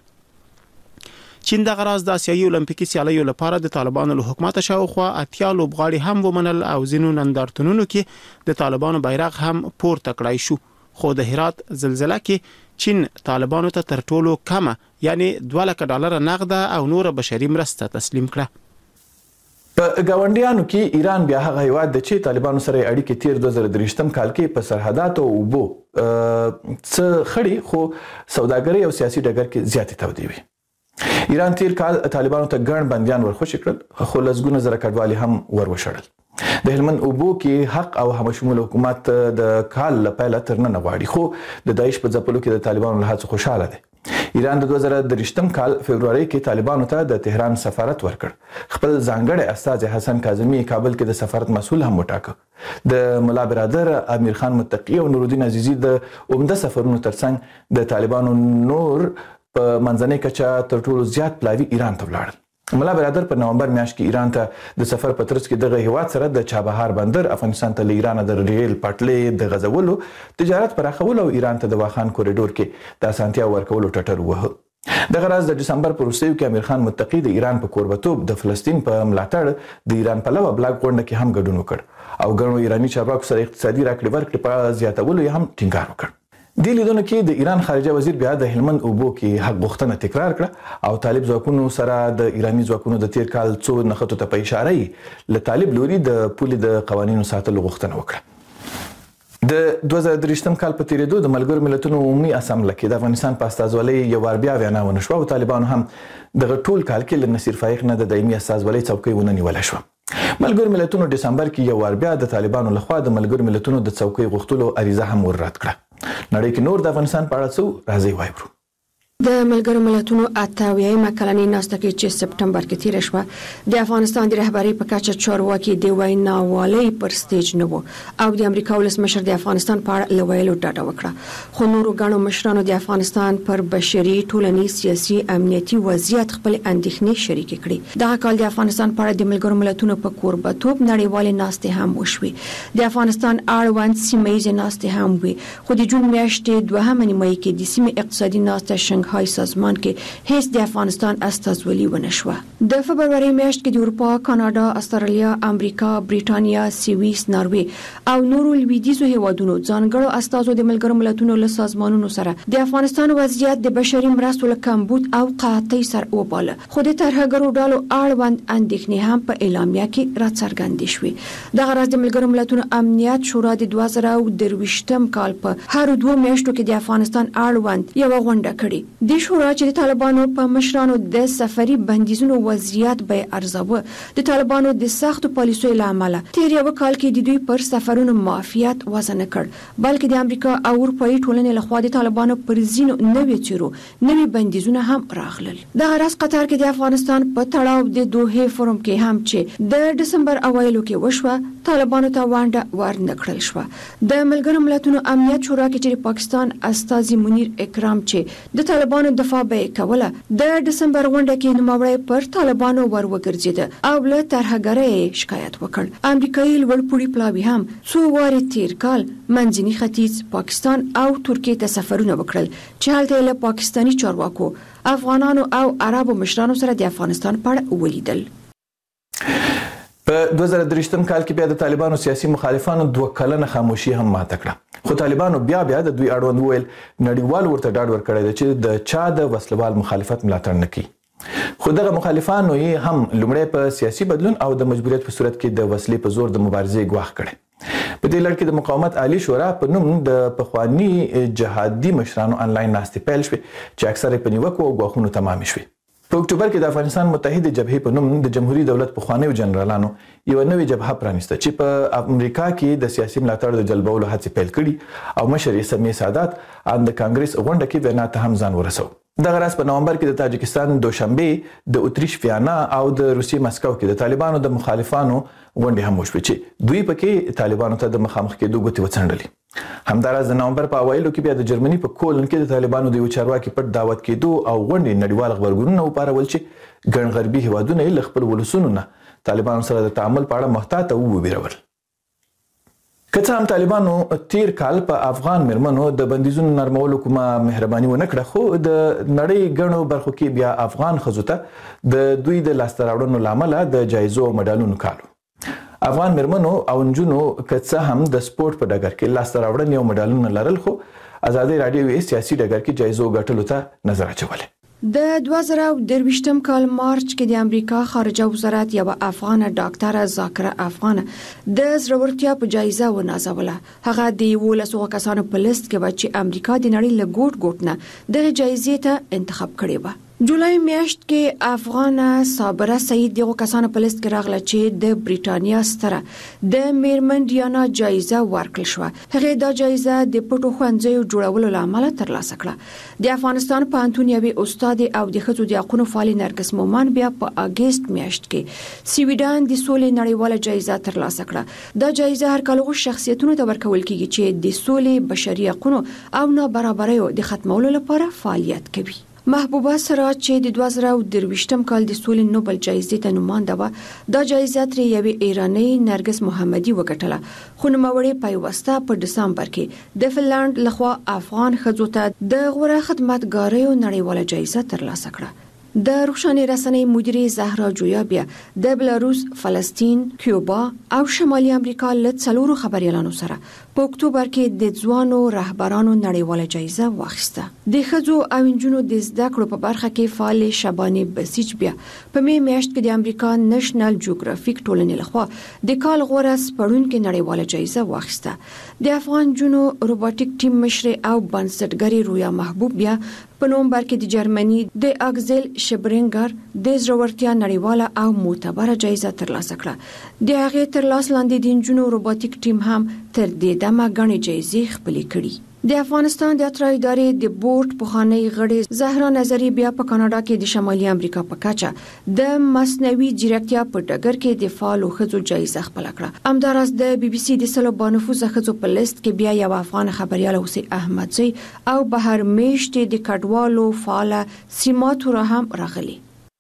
چین د غراز د آسیایي اولمپیکي سیالیو لپاره د طالبانو له حکومت شاوخوا 80 لوبغاړي هم ومنل او ځینو نندارتونونو کې د طالبانو بیرغ هم پورته کړای شو. خو د هرات زلزلہ کې چین طالبانو ته تر ټولو کمه یعنی $200 نقده او نور بشري مرسته تسلیم کړه. په ګاونډیانو کې ایران بیا هغه هیواد د چې طالبانو سره اړیکې تیر 2023م کال کې په سرحدات او اوبو څه خړې خو سوداګرۍ او سیاسي ډګر کې زیاتې تودې وي. ایران تیر کال طالبانو ته ګڼ بندیان ورخوشي کړل خو لسګونه زره کډوالي هم وروشړل. د هلمند اوبو کې حق او همشمول حکومت د کال لپاره تر نن غواړي خو د داعش په ځپلو کې د طالبانو له هڅو خوشاله دي. ایران د 2023م کال فبرवरी کې طالبانو ته د تهران سفارت ورکړ. خپل ځانګړی استاذ حسن کاظمی کابل کې د سفارت مسؤل هم وټاکه. د مولا برادر امیر خان متقی او نورالدین عزیزی د عمده سفرونو ترڅنګ د طالبانو نور په منځنۍ کچه تر ټولو زیات پلاوی ایران ته ولاړل. مولا برادر په نومبر میاشت کې ایران ته د سفر په ترڅ کې دغه هیواد سره د چابهار بندر، افغانستان ته له ایران د ریل پټلۍ د غځولو، تجارت پراخولو او ایران ته د واخان کوریډور کې د اسانتیا ورکولو ټټر وه. دغه راز د دسمبر په وروستیو کې امیر خان متقی د ایران په کوربتوب د فلسطین په ملاتړ د ایران پلوه بلاک غونډه کې هم ګډون وکړ او ګڼو ایرانی چارواکو سره اقتصادي راکړې ورکړې په زیاتولو هم ټینګار وکړ. د لیدونکو کې د ایران خارجه وزیر بیا د هلمند اوبو کې حق غوښتنه تکرار کړه او طالب ځواکونو سره د ایرانی ځواکونو د تیر کال څو نښتو ته په اشاره یې له طالب لوري د پولې د قوانینو ساتلو غوښتنه وکړه. د 2023م کال په تیریدو د ملګرو ملتونو عمومي اسامبله کې د افغانستان په استازولۍ یو وار بیا وینا ونه شوه او طالبانو هم دغه ټول کال کې له نصیر فایق نه د دایمي استازولۍ څوکۍ ونه نیوله شوه. ملګرو ملتونو دسمبر کې یو وار بیا د طالبانو لخوا د ملګرو ملتونو د څوکۍ غوښتلو عریضه هم وررد کړه. نړۍ کې نور د افغانستان په اړه څه راځي وایو. د ملګرو ملتونو 88مه کلنۍ ناسته کې چې سپټمبر کې تیر شوه د افغانستان د رهبری په کچه چارواکي د ویناوالۍ پر سټیج نه وو او د امریکا ولسمشر د افغانستان په اړه لویلو ډاډه وکړه. خو نورو غنو مشرانو د افغانستان پر بشري، ټولنیز، سیاسي، امنیتي وضعیت خپل اندېښنې شریک کړي. دغه کال د افغانستان په اړه د ملګرو ملتونو په کوربتوب نړیوالې ناستې هم وشوې. د افغانستان اړوند سیمه ییزې ناستې هم وي خو د جون میاشتې 2 نیمه کې د سیمې اقتصادي ناسته شنګهای سازمان کې هیڅ د افغانستان استازولي ونه شوه. د فبرवरी میاشت کې د اروپا، کاناډا، استرالیا، امریکا، بریټانیا، سویس، ناروې او نورو لویدیزو هیوادونو ځانګړو استازو د ملګرو ملتونو له سازمانونو سره د افغانستان وضعیت د بشري مرستو له کمبود او قحطۍ سره وباله. خو د ترهګرو ډلو اړوند اندېښنې هم په اعلامیه کې راڅرګندې شوې. دغه راز د ملګرو ملتونو امنیت شورا د 2023م کال په هر 2 میاشتو کې د افغانستان اړوند یو غونډه کړې. د شورا چې د طالبانو په مشرانو د سفري بندیزونو وضعیت به ارزاوه د طالبانو د سختو پالیسیو لامل تیر یو کال کې د دوی پر سفرونو معافیت وزن کړ بلکې د امریکا او اروپאי ټولنې لخوا د طالبانو پر ځینو نوې چیرو نوې بندیزونه هم راغلل. د غرض قطر کې د افغانستان په تړاو د دوه فورم کې هم چې د دسمبر اوایلو کې وشوه طالبانو ته وانډه ورنکړل شو. د ملګرو ملتونو امنیت شورا کې چې پاکستان استازي منیر اکرام چې د طالبانو دفاع به کوله د دسمبر غونډه کې نوموړی پر طالبانو ور وګرځید او له ترهګرۍ شکایت وکړ. امریکایي لوړپوړي پلاوي هم څو واره تیر کال منځني ختیځ، پاکستان او ترکیه ته سفرونه وکړل چې هلته له پاکستانی چارواکو، افغانانو او عربو مشرانو سره د افغانستان په اړه ولیدل. په 2023م کال کې بیا د طالبانو سیاسي مخالفانو 2 کلنه خاموشي هم ماته کړه، خو طالبانو بیا د دوی اړوند وویل نړیوال ورته ډاډ ورکړی دی چې د چا د وسلوال مخالفت ملاتړ نه کوي. خو دغه مخالفانو یې هم لومړی په سیاسي بدلون او د مجبوریت په صورت کې د وسلې په زور د مبارزې ګواښ کړی. په دې لړ کې د مقاومت عالی شورا په نوم د پخواني جهادي مشرانو انلاین ناستې پیل شوې چې اکثره په نیوکو او ګواښونو تمامې شوې. په اکتوبر کې د افغانستان متحده جبهې په نوم د جمهوریت دولت پخوانیو جنرالانو یو نوې جبهه پرانیسته چې په امریکا کې د سیاسي ملاتړ د جلبولو هڅې پیل کړي او مشر یې سمیع سادات ان د کانګرس غونډه کې وینا ته هم ځان ورسو. دغه راز په نومبر کې د تاجکستان دوشنبه د اتریش ویانا او د روسیې مسکو کې د طالبانو د مخالفانو غونډې هم وشوې چې دوی پکې طالبانو ته د مخامخ کېدو ګوتې وڅنډلې. همداراز د نومبر په اوایلو کې بیا د جرمني په کولن کې د طالبانو د یو چارواکي پټ دعوت کېدو او غونډې نړیوال خبرګونونه وپارول چې ګڼ غربي هیوادونه یې له خپل ولسونو نه طالبانو سره د تعامل په اړه محتاط او وبېرول. که څه هم طالبانو تیر کال په افغان مېرمنو د بندیزونو نرمولو کومه مهرباني ونه کړه، خو د نړۍ ګڼو برخو کې بیا افغان ښځو ته د دوی د لاسته راوړنو له امله د جایزو او مډالونو کالو. افغان مېرمنو او نجونو که څه هم د سپورټ په ډګر کې لاسته راوړنې او مډالونه لرل، خو ازادي راډیو یې سیاسي ډګر کې جایزو ګټلو ته نظر اچولی. د 2023م کال مارچ کې د امریکا خارجه وزارت یو افغان ډاکټر ذاکره افغان د زړورتیا په جایزه ونازوله. هغه د 11 کسانو په لیست کې و چې امریکا د نړۍ له ګوټ نه د جایزې ته انتخاب کړی و. جولای میاشت کې افغان صابره سعید دغه کسانو په لیست کې راغله چې د بریټانیا ستره د میرمن ډیانا جایزه ورکړل شو. هغه دا جایزه د پټو خوندزیو جوړولو لامل ترلاسه کړه. د افغانستان پوهنتون یوه استاد او د ښځو د حقوقو فعال نرګس مومن بیا په اگست میاشت کې سویډن د سولې نړیواله جایزه ترلاسه کړه. دا جایزه هر کال شخصیتونو ته ورکول کیږي چې د سولې، بشري حقوقو او نابرابریو د ختمولو لپاره فعالیت کوي. محبوبه سراج چې د 2023م کال د سولې نوبل جایزې ته نوماند و، دا جایزه تر یوې ایرانی نرګس محمدي وګټله، خو نوموړې پیوسته په دسمبر کې د فنلند لخوا افغان ښځو ته د غوره خدمتګاریو نړیواله جایزه ترلاسه کړه. د روښانه رسنۍ مدیره زهرا جویا بیا د بلاروس، فلسطین، کیوبا او شمالي امریکا له څلورو خبريالانو سره په اکتوبر کې د ځوانو رهبرانو نړیواله جایزه واخیسته. د ښځو او نجونو د زده کړو په برخه کې فعال شبانه بسیج بیا په می میاشت کې د امریکا نېشنل جیوګرافیک ټولنې لخوا د کال غوره سپړونکو نړیواله جایزه واخیسته. د افغان جنو روبوټیک ټیم مشر او بنسټګری رویا محبوب بیا په نومبر کې د جرمني د اګزل شبرینګر د زړورتیا نړیواله او معتبره جایزه ترلاسه کړه. د هغې تر لاس لاندې د جنو روبوټیک ټیم هم تر دې دمه غني جایزې خپلې کړي. د افغانستان د اترا ادارې د بورډ پخوانی غړي زهرا نظری بیا په کاناډا کې د شمالي امریکا په کچه د مصنوعي ځیرکتیا په ډګر کې د فعالو ښځو جایزه خپل کړه. همداراز د بي بي سي د سلو بانفوزه ښځو په لیست کې بیا یو افغان خبريال حسین احمدزی او بهر میشت د کډوالو فعال سیماتو را هم راغلي.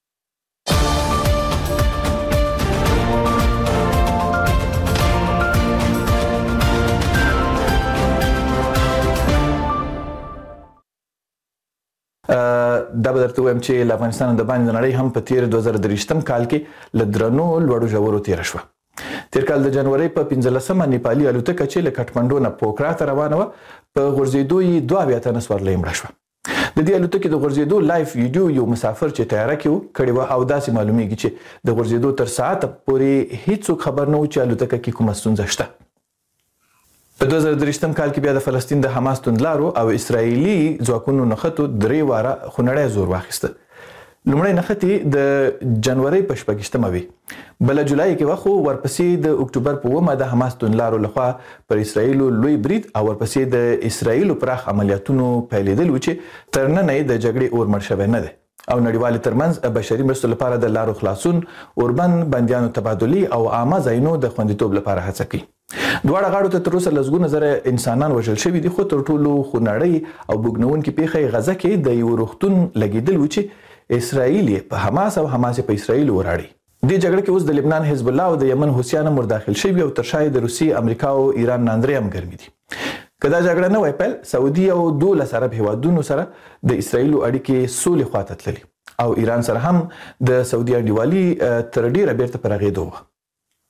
دا به درته وایم چې افغانستان د باندې نړۍ هم په تیر 2023م کال کې لدرنو لوړو ژورو تیر شو. تیر کال د جنوري په 15مه نیپالي الوتکه چې له کټمنډو نه پوکرا ته روانه و په غورځېدو یې 2 تنه سورلۍ مړه شو. د دې الوتکې د غورځېدو لایف ویډیو یو مسافر چې تیاره کې کړي و او داسې معلومیږي چې د غورځېدو تر ساعت پورې هیڅ خبر نه و چې الوتکه کې کومه ستونزه شته. په 2023م کال کې بیا د فلسطین د حماس توندلارو او اسرایلی ځواکونو نښتو 3 واره خونړی زور واخیسته. لومړی نښتې د جنوري په 28مه وي، بل جولای کې وخو ورپسې د اکتوبر په 9مه د حماس توندلارو لخوا پر اسرایلو لوی برید او ورپسې د اسرایلو پراخ عملیاتونو پیلېدل چې تر ننه د جګړې اور مړ شوی نه دی او نړیوال ترمنځ بشري مرستو لپاره د لارو خلاصون، اوربند بنديانو تبادلي او عامه ځایونو د خوندیتوب لپاره هڅه کوي. دواړه غاړو ته تر اوسه لسګونه زره انسانان وژل شوي دي، خو تر ټولو خونړۍ او بوږنونکې پیښه غزه کې د یو روغتون لګیدل و چې اسرائیل په حماس او حماس په اسرائیل وراړي. دې جګړه کې اوس د لبنان حزب الله او د یمن حوثیان هم داخل شوي او تر شا د روسي، امریکا او ایران ناندرې هم ګرمي دي. که دا جګړه نه وای پیل، سعودي او 12 عرب هیوادونو سره د اسرائیل اړیکې سولې خواته تللي او ایران سره هم د سعودي انډیوالي تر ډیره بیرته پر غېدو.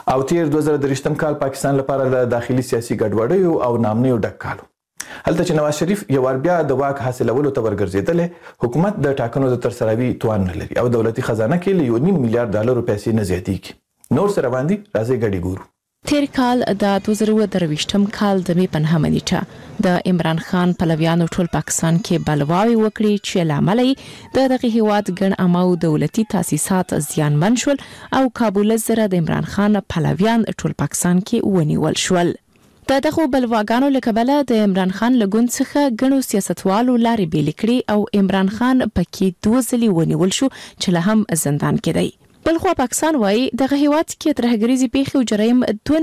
او تیر 2023 کال پاکستان لپاره د داخلي سیاسي ګډوډیو او نامنیو ډک کال هلته چې نواز شریف یو ور بیا د واک حاصلولو ته ورګرځیدل حکومت د ټاکنو د ترسروي توان نه لري او دولتي خزانه کې له $1.5 میلیارډ پیسې نه زیاتېږي نور سره باندې راځي ګډي ګورو تیر کال د 2023م کال د می په نهمه نیټه د عمران خان پلویانو ټول پاکستان کې بلواوي وکړي چې لامل دغه هیواد ګڼ امو دولتي تاسیسات زیانمن شول او کابل سره د عمران خان پلویان ټول پاکستان کې ونیول شول دغه بلواګانو لکبله د عمران خان لګون څخه ګڼو سیاستوالو لارې بیل کړي او عمران خان پکې 2 ځلې ونیول شو چې له هم زندان کې دی بلخو پاکستان وایي دغه هیواد کې ترهګریزي پیښې او جرایم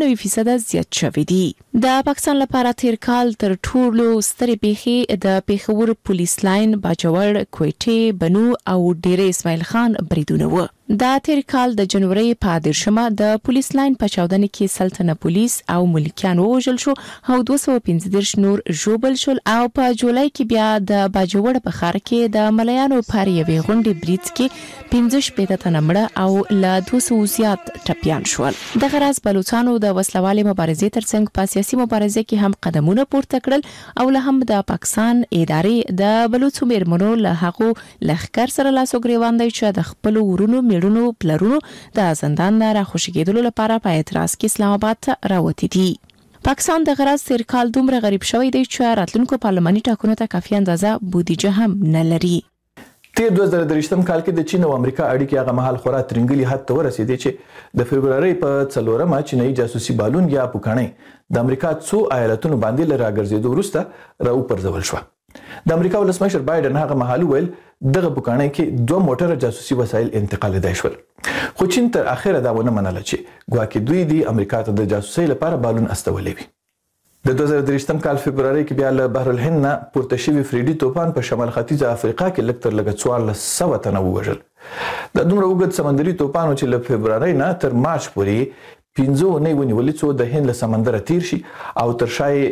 92% زیات شوي دي د پاکستان لپاره تیر کال تر ټولو سترې پیښې د پیښور پولیس لاین باجوړ کوټې بنو او ډیر اسماعیل خان بریدونه و دا تیر کال د جنوري په 10مه د پولیس لاین په چاودنه کې سلطنه پولیس او ملکیان وژل شو او 215 نور ژوبل شول او په جولای کې بیا د باجوړ په خار کې د مليانو پر یوې غونډې بریټ کې 15 تنه مړه او لا 200 زیات ټپيان شول د غراز بلوچستانو د وسلوالې مبارزې ترڅنګ په سیاسي مبارزه کې هم قدمونه پورته کړل او له هم د پاکستان ادارې د بلوچستان میرمنو له هغه لخر سره لاسو ګریوان دی چې د خپل ورونو میړونو پلرونو د زندان نه راخوشګېدلو لپاره په اعتراض کې اسلام آباد ته راوتی دي پاکستان د غراز تیر کال دومره غریب شوی دی چې راتلونکو پارلماني ټاکنو ته کافي اندازه بودیجه هم نه لري تیر 2023 کال کې د چین او امریکا اړیکې هغه مهال خورا ترنګلي حد ته ورسېدې چې د فبرवरी په 4مه چینایي جاسوسي بالون یا پوکانې د امریکا څو ایالتونو باندې لراګرځېدو وروسته راوپرځول شو د امریکا ولسمشر بایدن هغه مهال ویل دغه پوکانې کې 2 موټر جاسوسي وسایل انتقالېدای شول خو چین تر اخره دا ونه منله چې ګواکې دوی د امریکا ته د جاسوسي لپاره بالون استولې وي د 2023 کال فبرवरी کې بیا له بحر الهند نه پورته شوی فریډي طوفان په شمال ختیځ افریقا کې لکتر لګ 400 تنه وژل د دومره وګد سمندري طوفان چې له فبرवरी نه تر مارچ پورې 15 نه ونیولې څو د هند له سمندر تیر شي او تر شای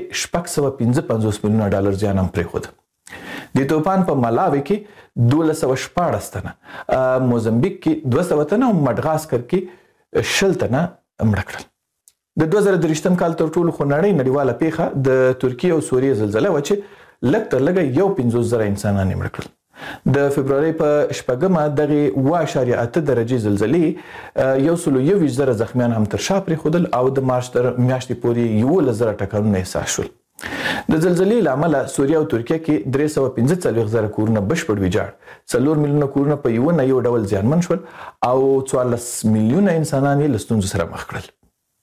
655 میلیون ډالر زیان هم پریخود د طوفان په ملاوي کې 1214 تنه موزمبیک کې 200 تنه او مډغاسکر کې 10 تنه مړ کړل د 2023 کال تر ټولو خنړی نړیواله پیښه د ترکیه او سوریه زلزلہ و چې لږ تر لږه 1.50 انسانان مړ کړل د فبرवरी په شپږمه دغه 1.8 درجه زلزلې 120,000 زخمیان هم تر شا پرې خودل او د مارچ تر میاشتې پورې 1,000 ټکانونه احساس شول د زلزلې لامل سوریه او ترکیه کې 345,000 کورونه بشپړ ویجاړ 4 میلیونه کورونه په یو ډول زیانمن شول او 14 میلیونه انسانان یې لستونزو سره مخ کړل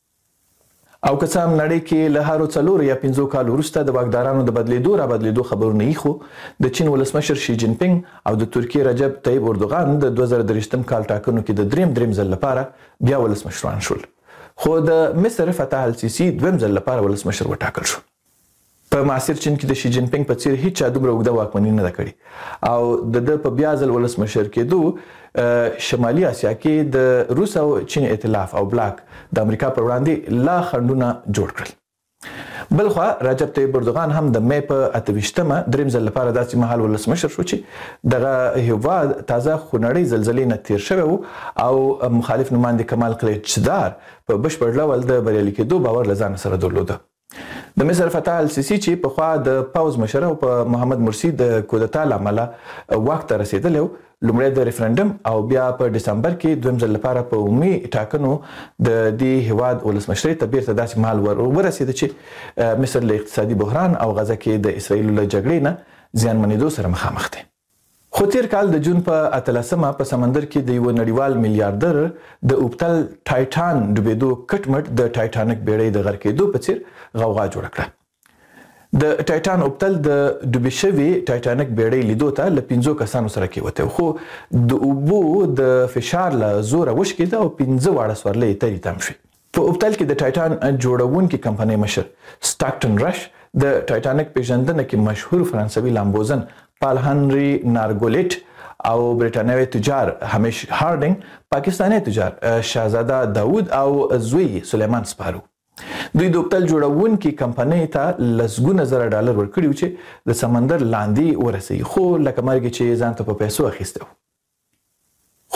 او کسام نړۍ کې له هارو 4 یا 5 کال وروسته د واکدارانو د بدلیدو خبرونه یې خو د چین ولسمشر شي جین پینګ او د ترکیه رجب طیب اردوغان د 2023 کال ټاکنو کې د دریم ځل لپاره بیا ولسمشران شول خو د مصر فتح السیسی دویم ځل لپاره ولسمشر وټاکل شو په معاصر چین کې د شي جین پینګ په څیر هیڅ چا دومره وګړه واکمني نه کړې او د په بیا ځل ولسمشر کېدو شمالي اسیا کې د روس او چین ائتلاف او بلاک د امریکا پر وړاندې لا خندونه جوړ کړل بلخو رجب طیب اردوغان هم د مې په 28مه دریم ځل لپاره داسې مهال ولسمشر شو چې دغه هیواد تازه خونړی زلزلې نه تیر شوی او مخالف نماینده کمال کلیچدار په بشپړ ډول د بریالي کېدو باور لزان سره درلوده د مصر فتح السیسی چې په خوا د پاوز مشر او په محمد مرسی د کودتا لامل وخت رسیدلی لومړی د ریفرندم او بیا په دسمبر کې دویم ځل لپاره په عمومي ټاکنو د دې هیواد ولسمشرۍ ته بیرته داسې مهال ورسېده چې مصر له اقتصادي بحران او غزه کې د اسراییل له جګړې نه زیانمنېدو سره مخامخ دی خو تیر کال د جون په 18مه په سمندر کې د یو نړیوال میلیارډر د اوبتل ټایټان ډوبېدو کټمټ د ټایټانیک بیړۍ د غرق کېدو په څیر غوغا جوړ کړه د ټایټان اوبتل د ډوبې شوي ټایټانیک بیړۍ لیدو ته له 5 کسانو سره کېوته خو د اوبو د فشار له زوره وشکېده او 15 واړه سورلۍ ترې تم شوې په اوبتل کې د ټایټان جوړونکي کمپنۍ مشر سټاکټن رش د ټایټانیک پیژندنه کې مشهور فرانسوي لامبوزن پال هنری نارګولیټ او برټانوي تجار همیش هارډینګ پاکستاني تجار شاهزاده داوود او زوی سلیمان سپارو دوی د اوبتل جوړونکي کمپنۍ ته لسګونه زره ډالر ورکړي چې د سمندر لاندې ورسي خو لکه مرګ چې ځان ته په پیسو اخیسته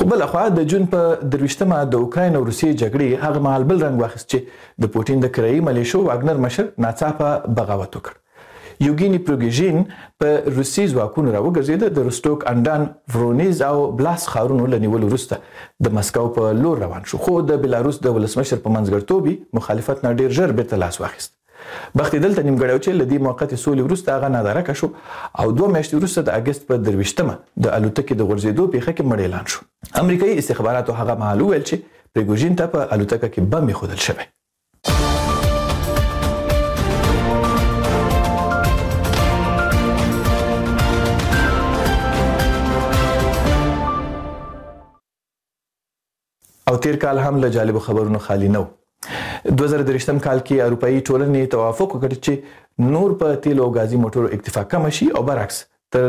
خو بل خو د جون په 23مه د اوکراین او روسیې جګړې هغه مهال بل رنګ واخیست چې د پوتین د کرایي ملیشو واګنر مشر ناڅاپه بغاوت وکړ. یوګینی پروګیژین په روسي ځواکونو راوګرځېد، د روستوک، اندان، ورونیز او بلاس ښارونو له نیولو وروسته د مسکو په لور روان شو، خو د بلاروس د ولسمشر په منځګړیتوب مخالفت نه ډیر ژر بیرته لاس واخیست. بخت دلته نیمګړی چې له دې موقتې سولې وروسته هغه نادارکه شو او 2 میاشتې وروسته د اګست په 23مه د الوتکې د غورځېدو پیښه کې مړ اعلان شو. امریکایي استخباراتو هغه مهال وویل چې پریګوژین ته په الوتکه کې بم ایښودل شوی. او تیر کال هم له جالب خبرونو خالی نه و. 2023 کال کې اروپאי ټولنې توافق وکړ چې نور په تیلو او غازي موټرو اکتفا کم شي او برعکس تر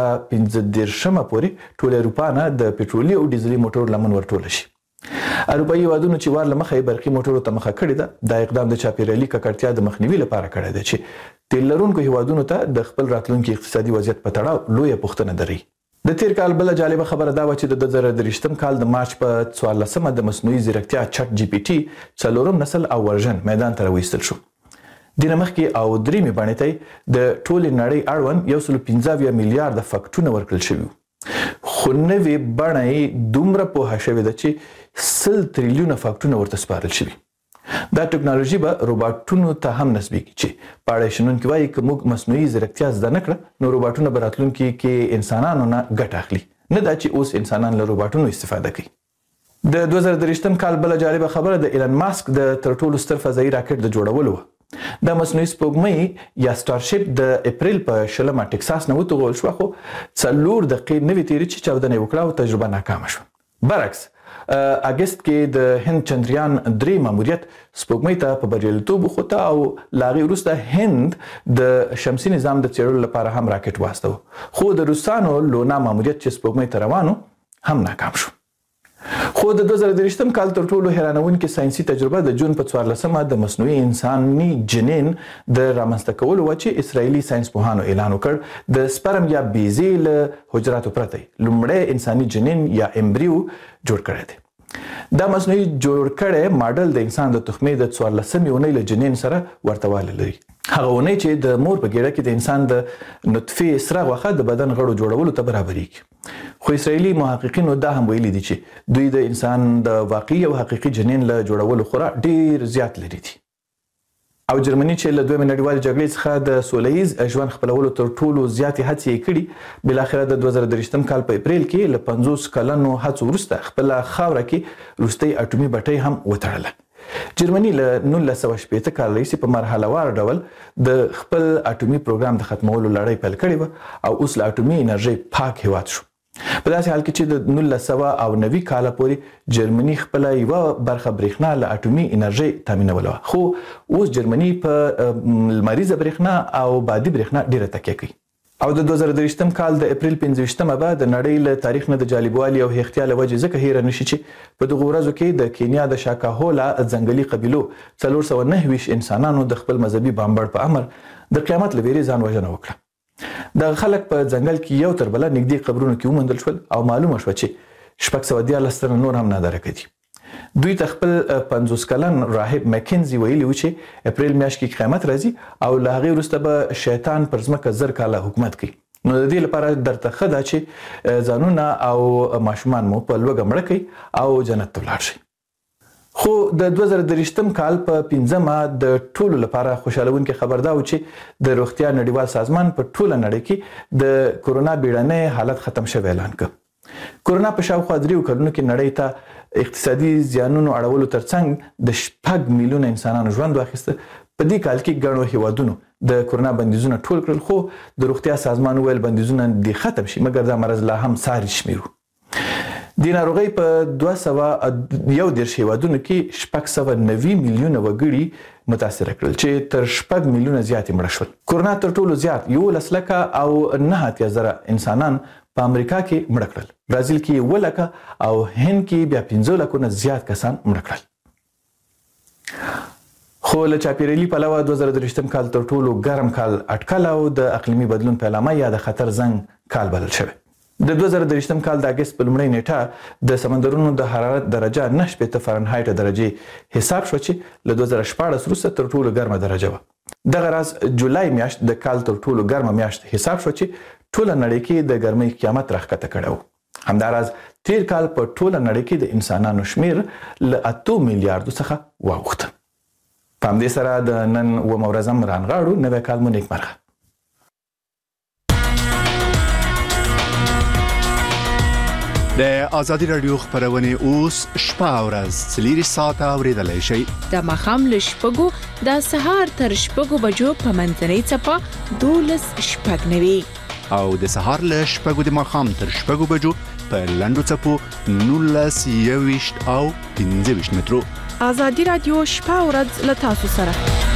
2015 پورې ټول اروپا نه د پټرولي او ډیزلي موټرو لمن ورټول شي. اروپאי هیوادونو چې وار لمخې برقي موټرو ته مخه کړې ده، دا اقدام د چاپیریالي ککړتیا د مخنیوي لپاره کړی دی چې تیل لرونکو هیوادونو ته د خپل راتلونکي اقتصادي وضعیت په تړاو لویه پوښتنه دري. د تیر کال بل جالبه خبره دا و چې د 2023 کال د مارچ په 14مه د مصنوعي ځیرکتیا چټ جی پی ټي څلورم نسل او ورژن میدان ته راوستل شو. د مخکې او درېمې باندې ته د ټولې نړۍ اړوند 115 میلیارډ فکټونه ورکړل شوي، خو نوې بڼه دومره پوهه شوې ده چې 100 تریلیونه فکټونه ورته سپارل شوي. دا ټکنالوژي به روباټونو ته هم نسبیږي چې پاړې شنونکي وایي که موږ مصنوعي ځیرکتیا زده نه کړه نو روباټونه به راتلونکي کې انسانانو نه ګټه اخلي، نه دا چې اوس انسانان له روباټونو استفاده کوي. د 2023 کال بل جالبه خبره د ایلن ماسک د تر ټولو ستر فضایي راکټ د جوړولو و. د مصنوعي سپوږمۍ یا سټارشپ د اپریل په 20 ټکساس نه وتوغول شو، خو 4 دقیقې نوې تیرې چې چاودنه وکړه او تجربه ناکامه شوه. برعکس اګست کې د هند چندریان 3 ماموریت سپوږمۍ ته په بریالیتوب وخوته او لاغي وروسته هند د شمسي نظام د څېړلو لپاره هم راکټ واستو، خو د روسانو لونا ماموریت چې سپوږمۍ ته روانو هم ناکام شو. خو د 2023 کال تر ټولو حیرانونکې ساينسي تجربه د جون په 14مه د مصنوعي انساني جنین د رامنځته کولو و چې اسرایلی ساينس پوهانو اعلان وکړ د سپرم یا بیزی له حجراتو پرته لومړی انساني جنین یا امبریو جوړ کړی دی. دا مصنوعي جوړ کړی ماډل د انسان د تخمې د 14مې اونۍ له جنین سره ورتوالی لري. هغه اونۍ چې د مور په ګیډه کې د انسان د نطفه سره غوښه د بدن غړو جوړولو ته برابرېږي. خو اسرایلی محققینو دا هم ویلي دي چې دوی د انسان د واقعي او حقيقي جنین له جوړولو خورا ډیر زیات لري دي. او جرمني چې له دویمې نړیوالې جګړې څخه د سولهییز ژوند خپلولو تر ټولو زیاتې هڅې کړي، بل اخر د 2023 کال په اپریل کې له 50 کلنو هڅو وروسته خپل خاوره کې روستي اټومي بټۍ هم وتړله. جرمني له 1980 کال راهیسې په مرحله وار ډول د خپل اټومي پروګرام د ختمولو لړۍ پیل کړې و او اوس له اټومي انرژي پاک هیواد شو. په داسې حال کې چې د 1990 کال پورې جرمني خپل یو برخه برېښنا له اټومي انرژي تامینوله، خو اوس جرمني په لمریزه برېښنا او بادي برېښنا ډیره تکیه کوي. او د 2023 کال د اپریل 15مه به د نړۍ له تاریخ نه د جالبوالي او احتیال وجه ځکه هیر نشي چې په دغه ورځو کې د کینیا د شاکاهولا ځنګلي قبيلو 429 انسانانو د خپل مذهبي بامبړ په امر د قیامت لویري ځان وژنه وکړه. د خلک په ځنګل کې یو تر بل نږدې قبرونو کې ومندل شول او معلومه شو چې 614 تر نور هم نادرکه دي. دوی ته خپل 50 کلن راهب مکینزي ویلي و چې اپریل میاشت کې قیامت راځي او له هغې وروسته به شیطان پر ځمکه 1000 کاله حکومت کوي. نو د دې لپاره درته ښه ده چې ځانونه او ماشومان مو په لوږه مړه کړئ او جنت ته ولاړ شئ. خو د 2023 کال په 15مه د ټولو لپاره خوشالونکې خبر دا و چې د روغتیا نړیوال سازمان په ټوله نړۍ کې د کورونا بیړنی حالت ختم شوی اعلان کړ. کورونا په شاوخوا 3 کلونو کې نړۍ ته اقتصادي زیانونو اړولو ترڅنګ د 6 میلیونه انسانانو ژوند واخیسته. په دې کال کې ګڼو هیوادونو د کورونا بندیزونه ټول کړل، خو د روغتیا سازمان ویل بندیزونه دې ختم شي مګر دا مرض لا هم ساري شمیرو. د ناروغۍ په 211 هیوادونو کې 690 میلیونه وګړي متاثر کړل چې تر 6 میلیونه زیات مړه شول. کورونا تر ټولو زیات 11 لکه او 9 انسانان په امریکا کې مړه کړل، برازیل کې 1 لکه او هند کې بیا 15 لکه زیات کسان مړه کړل. خو له چاپیریالي پلوه 2023 کال تر ټولو ګرم کال اټکل او د اقلیمي بدلون په علامه یا د خطر زنګ کال بلل شوی. د 2023م کال د اگست په لومړۍ نیټه د سمندرونو د حرارت درجه 9 فرانهایت درجه حساب شو چې له 2014 وروسته تر ټولو ګرمه درجه و. دغه راز جولای میاشت د کال تر ټولو ګرمه میاشت حساب شو چې ټوله نړۍ کې د ګرمۍ قیامت راښکته کړی و. همداراز تیر کال په ټوله نړۍ کې د انسانانو شمیر له 8 میلیارډو څخه واوښته. په همدې سره د نن اوومه ورځ هم رانغاړو. نوی کال مو نیکمرغه. د ازادي رادیو خبرونه اوس شپه او ورځ 4 ساعته اوریدلای شئ. د مخام له شپږو د سهار تر شپږو بجو په منځنۍ څپه 12 شپږ نوي او د سهار له شپږو د مخام تر شپږو بجو په لنډو څپو 19 او 15 مترو. ازادي رادیو شپه او ورځ له تاسو سره.